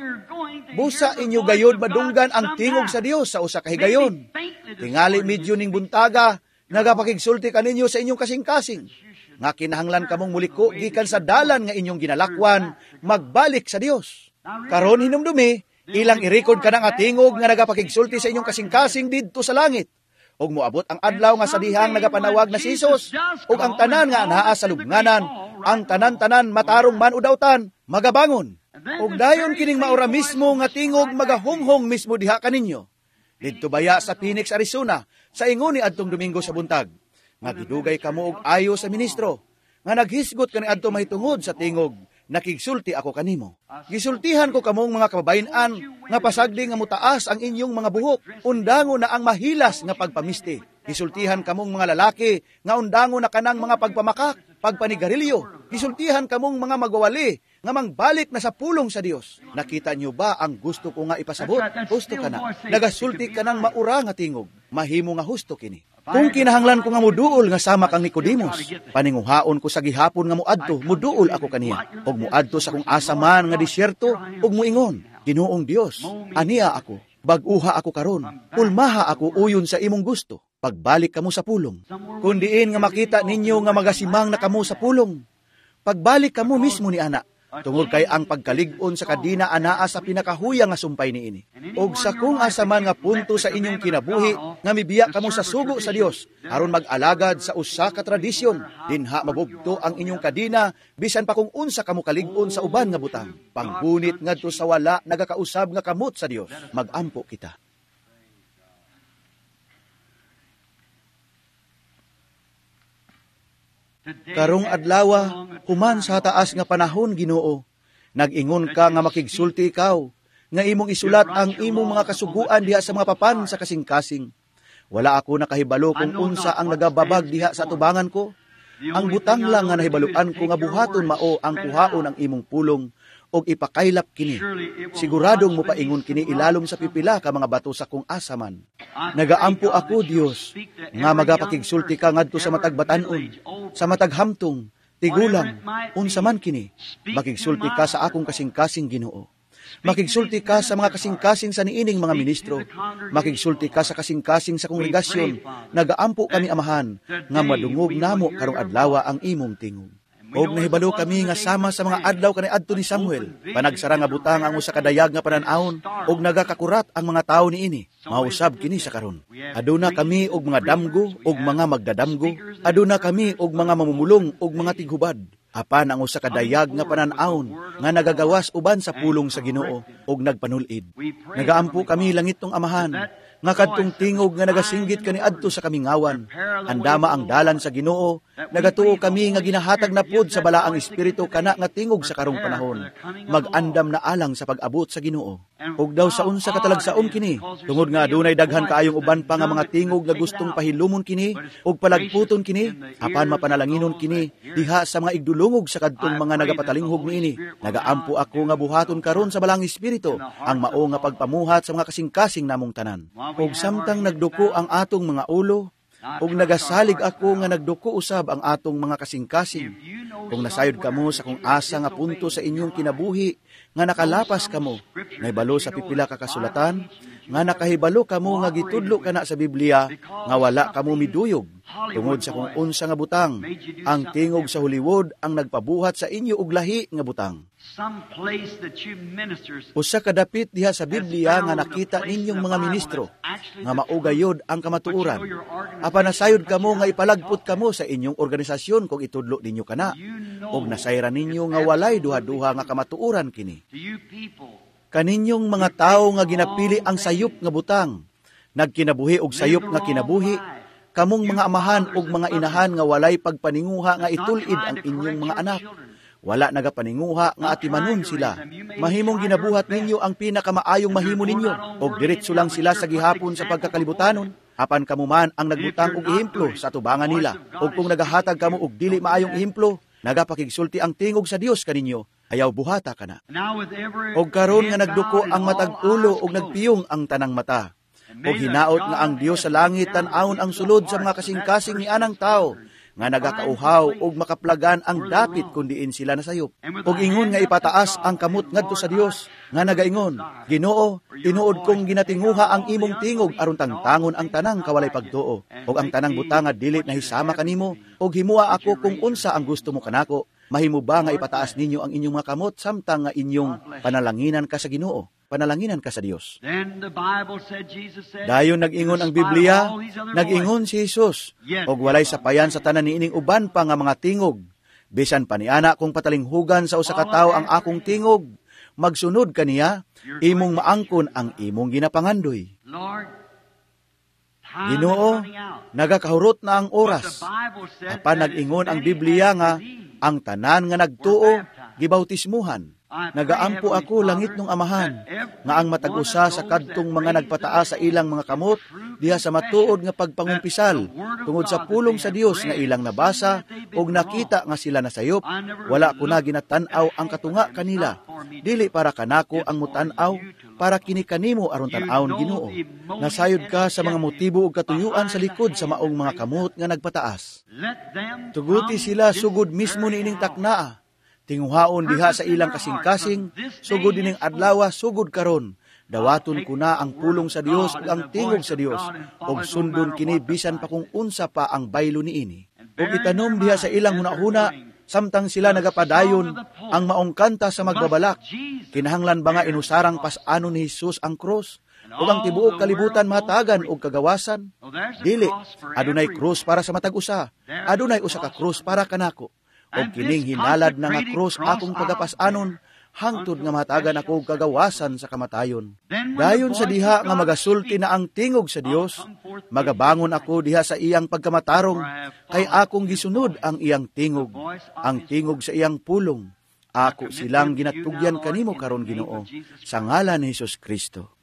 Busa inyo gayod madunggan ang tingog sa Dios sa usa ka higayon. Tingali medyo ning buntaga, nagapakigsulti kaninyo sa inyong kasing-kasing. Nga kinahanglan kamong muliko gikan sa dalan nga inyong ginalakwan, magbalik sa Dios. Karon hinumdumi, ilang i-record ka ng atingog nga nagapakigsulti sa inyong kasing-kasing didto sa langit. Og moabot ang adlaw nga sa dihang nagapanawag na si Jesus, og ang tanan nga anaa sa lubnganan, ang tanan-tanan matarong man udawtan, magabangon. Og dayon kining maura mismo nga tingog magahonghong mismo diha kaninyo. Didto baya sa Phoenix, Arizona, sa ingon ni adtong Domingo sa buntag, nga gidugay kamo og ayo sa ministro, nga naghisgot kani adto mahitungod sa tingog, nakigsulti ako kanimo. Gisultihan ko kamong mga kababayan nga pasagdi nga mutaas ang inyong mga buhok, undango na ang mahilas nga pagpamisti. Gisultihan kamong mga lalaki nga undango na kanang mga pagpamakak, pagpanigarilyo. Gisultihan kamong mga magwawali nga mangbalik na sa pulong sa Dios. Nakita niyo ba ang gusto ko nga ipasabot? Husto ka na. Nagasulti ka ng maura nga tingog. Mahimo nga husto kini. Kung kinahanglan ko nga muduol nga sama kang Nicodemos, paninguhaon ko sa gihapon nga muadto, muduol ako kaniya. Og muadto sa kung asa man nga disyerto, og muingon, Ginoong Dios, aniya ako, bag-uha ako karon, ulmaha ako uyon sa imong gusto, pagbalik kamo sa pulong. Kung diin nga makita ninyo nga magasimang na kamo sa pulong, pagbalik kamo mismo ni ana, tungod kay ang pagkalig-on sa kadina anaa sa pinakahuyang nga sumpay niini. Og sa kung asa man nga punto sa inyong kinabuhi nga mibiya kamo sa sugo sa Dios aron mag-alagad sa usa ka tradisyon, dinha mabugto ang inyong kadina bisan pa kung unsa kamo kalig-on sa uban nga butang. Pangbunit ngadto sa wala nagakausab nga kamot sa Dios. Magampo kita. Karong adlawa, human sa taas nga panahon, Ginoo, nag-ingon ka nga makigsulti ikaw, nga imong isulat ang imong mga kasuguan diha sa mga papan sa kasing-kasing. Wala ako nakahibalo kung unsa ang nagababag diha sa tubangan ko. Ang butang lang nga nahibaluan ko nga buhaton mao ang kuhaon ang imong pulong, og ipakaylap kini. Siguradong mo paingon kini ilalom sa pipila ka mga bato sa kung asa man. Nagaampo ako, Dios, nga magapakigsulti ka ngadto sa matag batanon, sa matag hamtong, tigulang, unsa man kini. Makigsulti ka sa akong kasing-kasing, Ginoo. Makigsulti ka sa mga kasing-kasing sa niining mga ministro. Makigsulti ka sa kasing-kasing sa kongregasyon. Nagaampo kami, Amahan, nga madungog namo karong adlawa ang imong tingog. Og nahibalo kami nga sama sa mga adlaw kaniadto ni Samuel, panagsara nga butang ang usa ka dayag nga panan-awon, og nagakakurat ang mga tawo niini. Mausab kini sa karon. Aduna kami og mga damgo og mga magdadamgo, aduna kami og mga mamumulong og mga tighubad. Apan ang usa ka dayag nga panan-awon nga nagagawas uban sa pulong sa Ginoo og nagpanul-id. Nagaampo kami langitong Amahan, nga kadtong tingog nga nagasinggit kaniadto sa kamingawan, andama ang dalan sa Ginoo, nagatuo kami nga ginahatag na pod sa balaang espiritu kana nga tingog sa karong panahon, mag-andam na alang sa pag-abot sa Ginoo. Ug daw sa unsa katalagsaon kini, tungod nga adunay daghan kaayong uban pa nga mga tingog nga gustong pahilumon kini ug palagputon kini, apan mapanalanginon kini diha sa mga igdulungog sa kadtong mga nagapatalinghog niini. Nagaampo ako nga buhaton karon sa balaang espiritu ang mao nga pagpamuhat sa mga kasing-kasing namong tanan. Ug samtang nagduko ang atong mga ulo, ug nagasalig ako nga nagduko usab ang atong mga kasing-kasing. Kung nasayod kamo sa kung asa nga punto sa inyong kinabuhi, nga nakalapas kamo, nahibalo sa pipila ka kasulatan, nga nakahibalo kamo nga gitudlo kana sa Biblia, nga wala kamo miduyog, tungod sa kung unsa nga butang, ang tingog sa Hollywood ang nagpabuhat sa inyo og lahi nga butang. Usa ka dapit diha sa Biblia nga nakita ninyong mga ministro, nga maugayod ang kamatuoran. Apan nasayod kamo nga ipalagpot kamo sa inyong organisasyon kung itudlo ninyo kana, og nasayran ninyo nga walay duha-duha nga kamatuoran kini. Kaninyong mga tao nga ginapili ang sayop nga butang, nagkinabuhi og sayop nga kinabuhi, kamong mga amahan og mga inahan nga walay pagpaninguha nga itulid ang inyong mga anak. Wala nagapaninguha nga atimanon sila. Mahimong ginabuhat ninyo ang pinakamaayong mahimo ninyo, og diretso lang sila sa gihapon sa pagkakalibutanon. Apan kamuman ang nagbutang og ehemplo sa tubangan nila. Og kung nagahatag kamo og dili maayong ehemplo, nagapakigsulti ang tingog sa Dios kaninyo, ayaw buhata ka na. Og karon nga nagduko ang matag ulo og nagpiyong ang tanang mata. Og hinaot nga ang Dios sa langit tan-awon ang sulod sa mga kasing-kasing ni anang tao, nga nagakauhaw og makaplagan ang dapit kun diin sila nasayop. Og ingon nga ipataas ang kamot ngadto sa Dios, nga nagaingon, Ginoo, tinuod kong ginatinguha ang imong tingog aron tangtangon ang tanang kawalay pagtuo, og ang tanang butang nga dili nahisama kanimo, og himua ako kung unsa ang gusto mo kanako. Mahimo ba nga ipataas ninyo ang inyong mga kamot samtang nga inyong panalanginan ka sa Ginoo, panalanginan ka sa Dios? Dayon nag-ingon ang Biblia, nag-ingon si Jesus, og walay sapayan sa tanan niining uban pa nga mga tingog. Bisan pa niana kung patalinghugan sa usa ka tawo ang akong tingog, magsunod kaniya, imong maangkon ang imong ginapangandoy. Ginoo, nagakahurot na ang oras. Apan nag-ingon ang Biblia nga, ang tanan nga nagtuo, gibautismuhan. Nagaampo ako langit nung Amahan, nga ang matag-usa sa kadtong mga nagpataas sa ilang mga kamot, diha sa matuod nga pagpangumpisal, tungod sa pulong sa Dios nga ilang nabasa, og nakita nga sila nasayop, wala ko na ginatan-aw ang katunga kanila. Dili para kanako ang mutan-aw, para kini kanimo aron tan-awon Ginoo. Nasayod ka sa mga motibo ug katuyuan sa likod sa maong mga kamot nga nagpataas. Tuguti sila sugod mismo niining taknaa. Tinguhaon diha sa ilang kasing-kasing, sugod dining adlaw, sugod karon. Dawaton ko na ang pulong sa Dios ug ang tingog sa Dios, ug sundon kini bisan pa kung unsa pa ang baylo niini. Ug itanom diha sa ilang hunahuna, samtang sila nagapadayon ang maong kanta sa magbabalak. Kinahanglan ba nga inusarang pas-ano ni Jesus ang krus? Ug ang tibuok kalibutan matagan og kagawasan? Dili, adunay krus para sa matag-usa, adunay usa ka krus para kanako. Og kining hinalad na nga krus akong tagapas-anon, hangtod nga matagan ako og kagawasan sa kamatayon. Dayon sa diha nga magasulti na ang tingog sa Dios, magabangon ako diha sa iyang pagkamatarong, kay akong gisunod ang iyang tingog, ang tingog sa iyang pulong. Ako silang ginatugyan kanimo karon Ginoo, sa ngalan ni Hesus Kristo.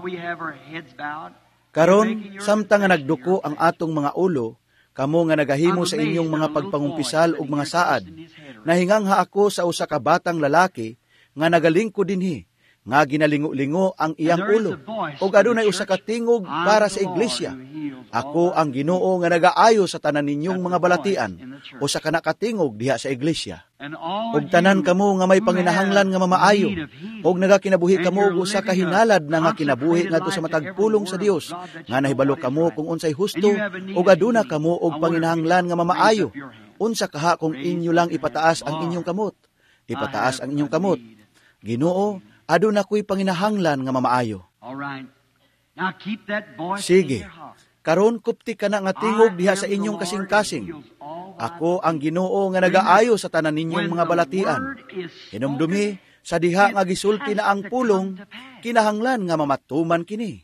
Karon, samtang nga nagduko ang atong mga ulo, kamo nga nagahimo sa inyong mga pagpangumpisal ug mga saad. Nahingangha ako sa usa ka batang lalaki nga nagalingkod dinhi, nga ginalingo-lingo ang iyang ulo, ug adunay usa ka tingog para sa iglesia. Ako ang Ginoo nga nagaayo sa tanan ninyong mga balatian, usa ka nakatingog diha sa iglesia. Ug tanan kamo nga may panginahanglan nga mamaayo, ug nagakinabuhi kamo og usa ka hinalad na nga kinabuhi ngadto sa matagpulong sa Dios, nga nahibalo kamo kung unsay husto, ug aduna kamo og panginahanglan nga mamaayo. Unsa kaha kung inyo lang ipataas ang inyong kamot? Ipataas ang inyong kamot. Ginoo, aduna ko'y panginahanglan nga mamaayo. Sige, karon kupti ka na nga tingog diha sa inyong kasing-kasing. Ako ang Ginoo nga nagaayo sa tanan ninyong mga balatian. Hinumdumi, sa diha nga gisulti na ang pulong, kinahanglan nga mamatuman kini.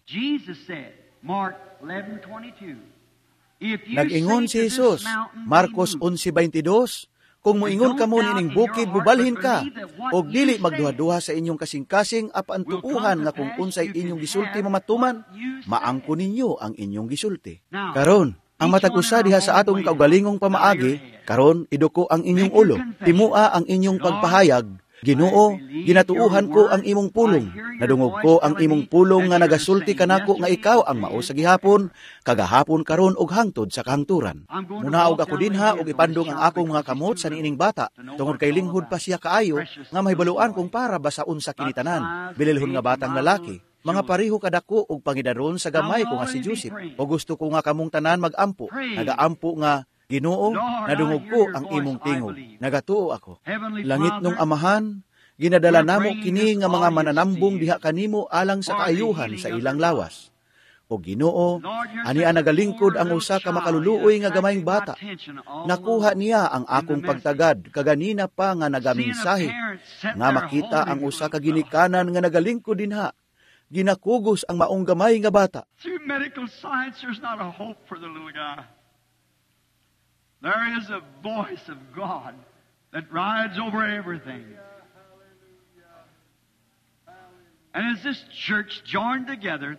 Nag-ingon si Jesus, Marcos 11:22, kung moingon ka mo nining bukid, bubalhin ka, og dili magduha-duha sa inyong kasing-kasing apantuuhan nga kung unsay inyong gisulti mamatuman, maangko ninyo ang inyong gisulti. Karon, ang matag usa diha sa atong kaugalingong pamaagi, karon iduko ang inyong ulo, timua ang inyong pagpahayag. Ginoo, ginatuuhan ko ang imong pulong. Nadungog ko ang imong pulong nga nagasulti kanako nga ikaw ang mao sa gihapon, kagahapon karon og hangtod sa kahangturan. Munaog ako dinha og ipandong ang akong mga kamot sa niining bata, tungod kay linghod pa siya kaayo nga mahibaluan kung para ba sa unsa kinitanan. Bililhon nga batang lalaki. Mga pariho kadako og pangidaron sa gamay ko nga si Joseph. O gusto ko nga kamong tanan magampo. Nagaampo nga, Ginoo, nadungog ko ang imong tingog. Nagatuo ako. Langit nung Amahan, ginadala namo kini nga mga mananambong diha kanimo alang sa kaayuhan sa ilang lawas. O Ginoo, ani nagalingkod ang usa ka makaluluoy nga gamayng bata. Nakuha niya ang akong pagtagad, kaganina pa nga nagaminsahe, nga makita ang usa ka ginikanan nga nagalingkod dinha. Ginakugos ang maong gamay nga bata. Through medical science, there's not a hope for the little guy. There is a voice of God that rides over everything. And as this church joined together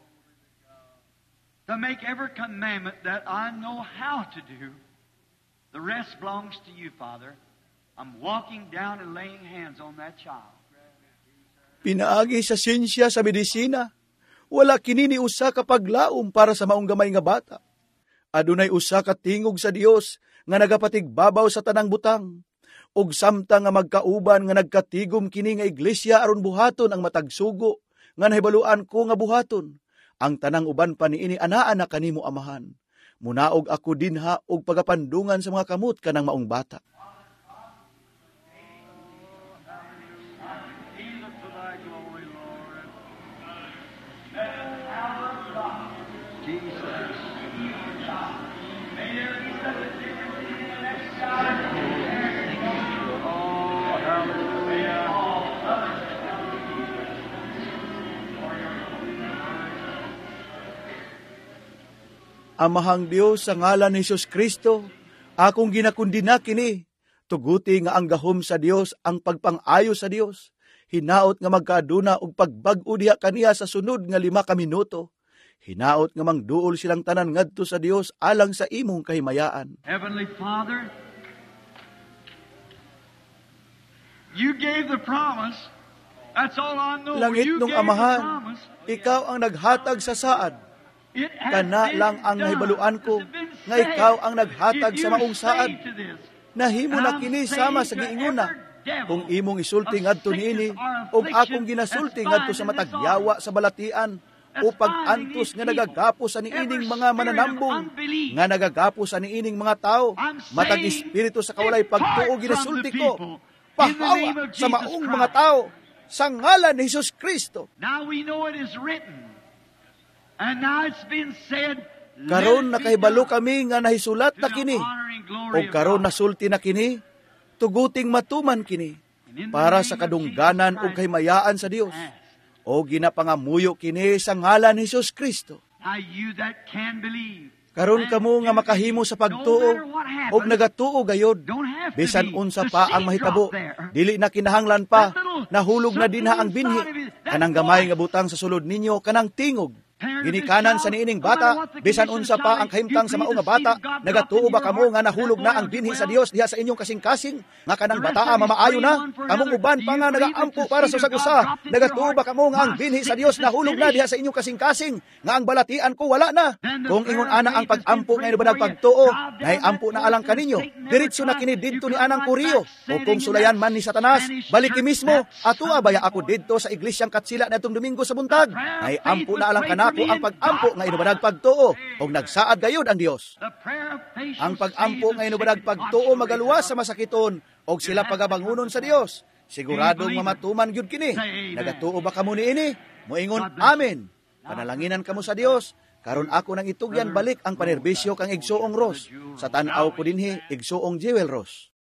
to make every commandment that I know how to do, the rest belongs to you, Father. I'm walking down and laying hands on that child. Pinaagi sa siyensya sa medisina, wala kinini usa ka paglaom para sa maong gamay nga bata. Adunay usa ka tingog sa Dios nga nagapatigbabaw sa tanang butang. Ug samtang nga magkauban nga nagkatigom kini nga iglesia aron buhaton ang matagsugo nga nahibaluan ko nga buhaton. Ang tanang uban pa niini anaa na kanimo Amahan. Munaog ako dinha og pagapandungan sa mga kamot kanang maong bata. Amahang Dios sa ngalan ni Jesus Kristo, akong ginakundina kini, tuguti nga ang gahom sa Dios ang pagpang-ayo sa Dios, hinaot nga magkaaduna og pagbag-o diha kaniya sa sunod nga 5 ka minuto, hinaot nga mangduol silang tanan ngadto sa Dios alang sa imong kahimayaan. Heavenly Father, you gave the promise. That's all I know. Langit You nung gave the Amahan, promise. ikaw ang naghatag sa saad. It has Kana been lang ang done. nahibaluan ko, It's been nga said. ikaw ang naghatag If sa you maong saad. say to this, Nahimo na I'm kini saying sama sa to giinguna. every devil Kung imong isulti of ngadto sickness niini, or ug affliction akong ginasulti that's ngadto sa finding this matagyawa sa balatian, That's o pag-antos finding nga these nagagapo sa niining Every mga spirit mananambong, of unbelief. nga nagagapo sa niining mga tao, I'm saying, matag espiritu sa kawalay pagtuo depart ginasulti from the ko, people in the name pahawa of sa Jesus maong Christ. mga tao, sa ngalan ni Jesus Kristo. Now we know it is written. And now it's been said, Karon let it be nakahibalo done kami nga nahisulat to na the kini, honor and glory o of karon God. nasulti na kini, tuguting matuman kini, And in the para name sa of kadungganan Jesus o Christ, kahimayaan sa Dios. ask. O ginapangamuyo kini sa ngalan ni Jesus Kristo. Now you that can believe. Karon and kamo nga do makahimo sa believe, no pagtuo matter what happens, og nagatuo gayod. don't have to Bisan be. unsa The pa seed ang mahitabo, drop there. dili na kinahanglan pa, That little nahulog na dinha ang something binhi. inside of it, that Kanang gamay voice. nga butang sa sulod ninyo, kanang tingog. Parent of Ginikanan this sa child, niining no matter bata, what the bisan condition unsa of pa child ang is, kahimtang you sa believe maong the nga bata, seed of God nagatuo dropped ba in kamo your nga heart, nahulog that na boy ang will binhi get sa well? Dios diha sa inyong kasing-kasing, nga kanang The rest bata of you mamaayo pray na, one for among another. uban Do pa you nga believe nagaampo that the para seed sa of God usa. dropped into your Nagatuo heart? ba kamo nga ang My binhi sa sickness Dios is nahulog na finished. diha sa inyong kasing-kasing, nga ang balatian ko wala na. Then the Kung prayer ingon of ana ang faith has been pag-ampo prayed nga ba for you. pagtuo, God, nay down ampo that na alang force, kaninyo. Satan never Diretso na tried. kini You didto ni come anang right Kuriyo. back O sitting kung in sulayan that man ni Satanas, Spanish baliki church, mismo, that atua baya Sunday ako morning. didto sa iglesyang katsila na itong Domingo sa buntag. Prayer of Nay faith ampo was na alang prayed kanako for me. ang pag-ampo nga inubanag pagtuo og nagsaad gayud ang Dios. Ang pag-ampo nga inubanag pagtuo magaluwas sa masakiton og sila pagabangunon sa Dios. Siguradong mamatuman gyud kini. Nagatuo ba kamo niini? Moingon, amen. Panalanginan kamo sa Dios. Karon ako nang itugyan balik ang panerbisyo kang igsuong Ross. Sa tan-aw ko dinhi igsuong Jewel Ross.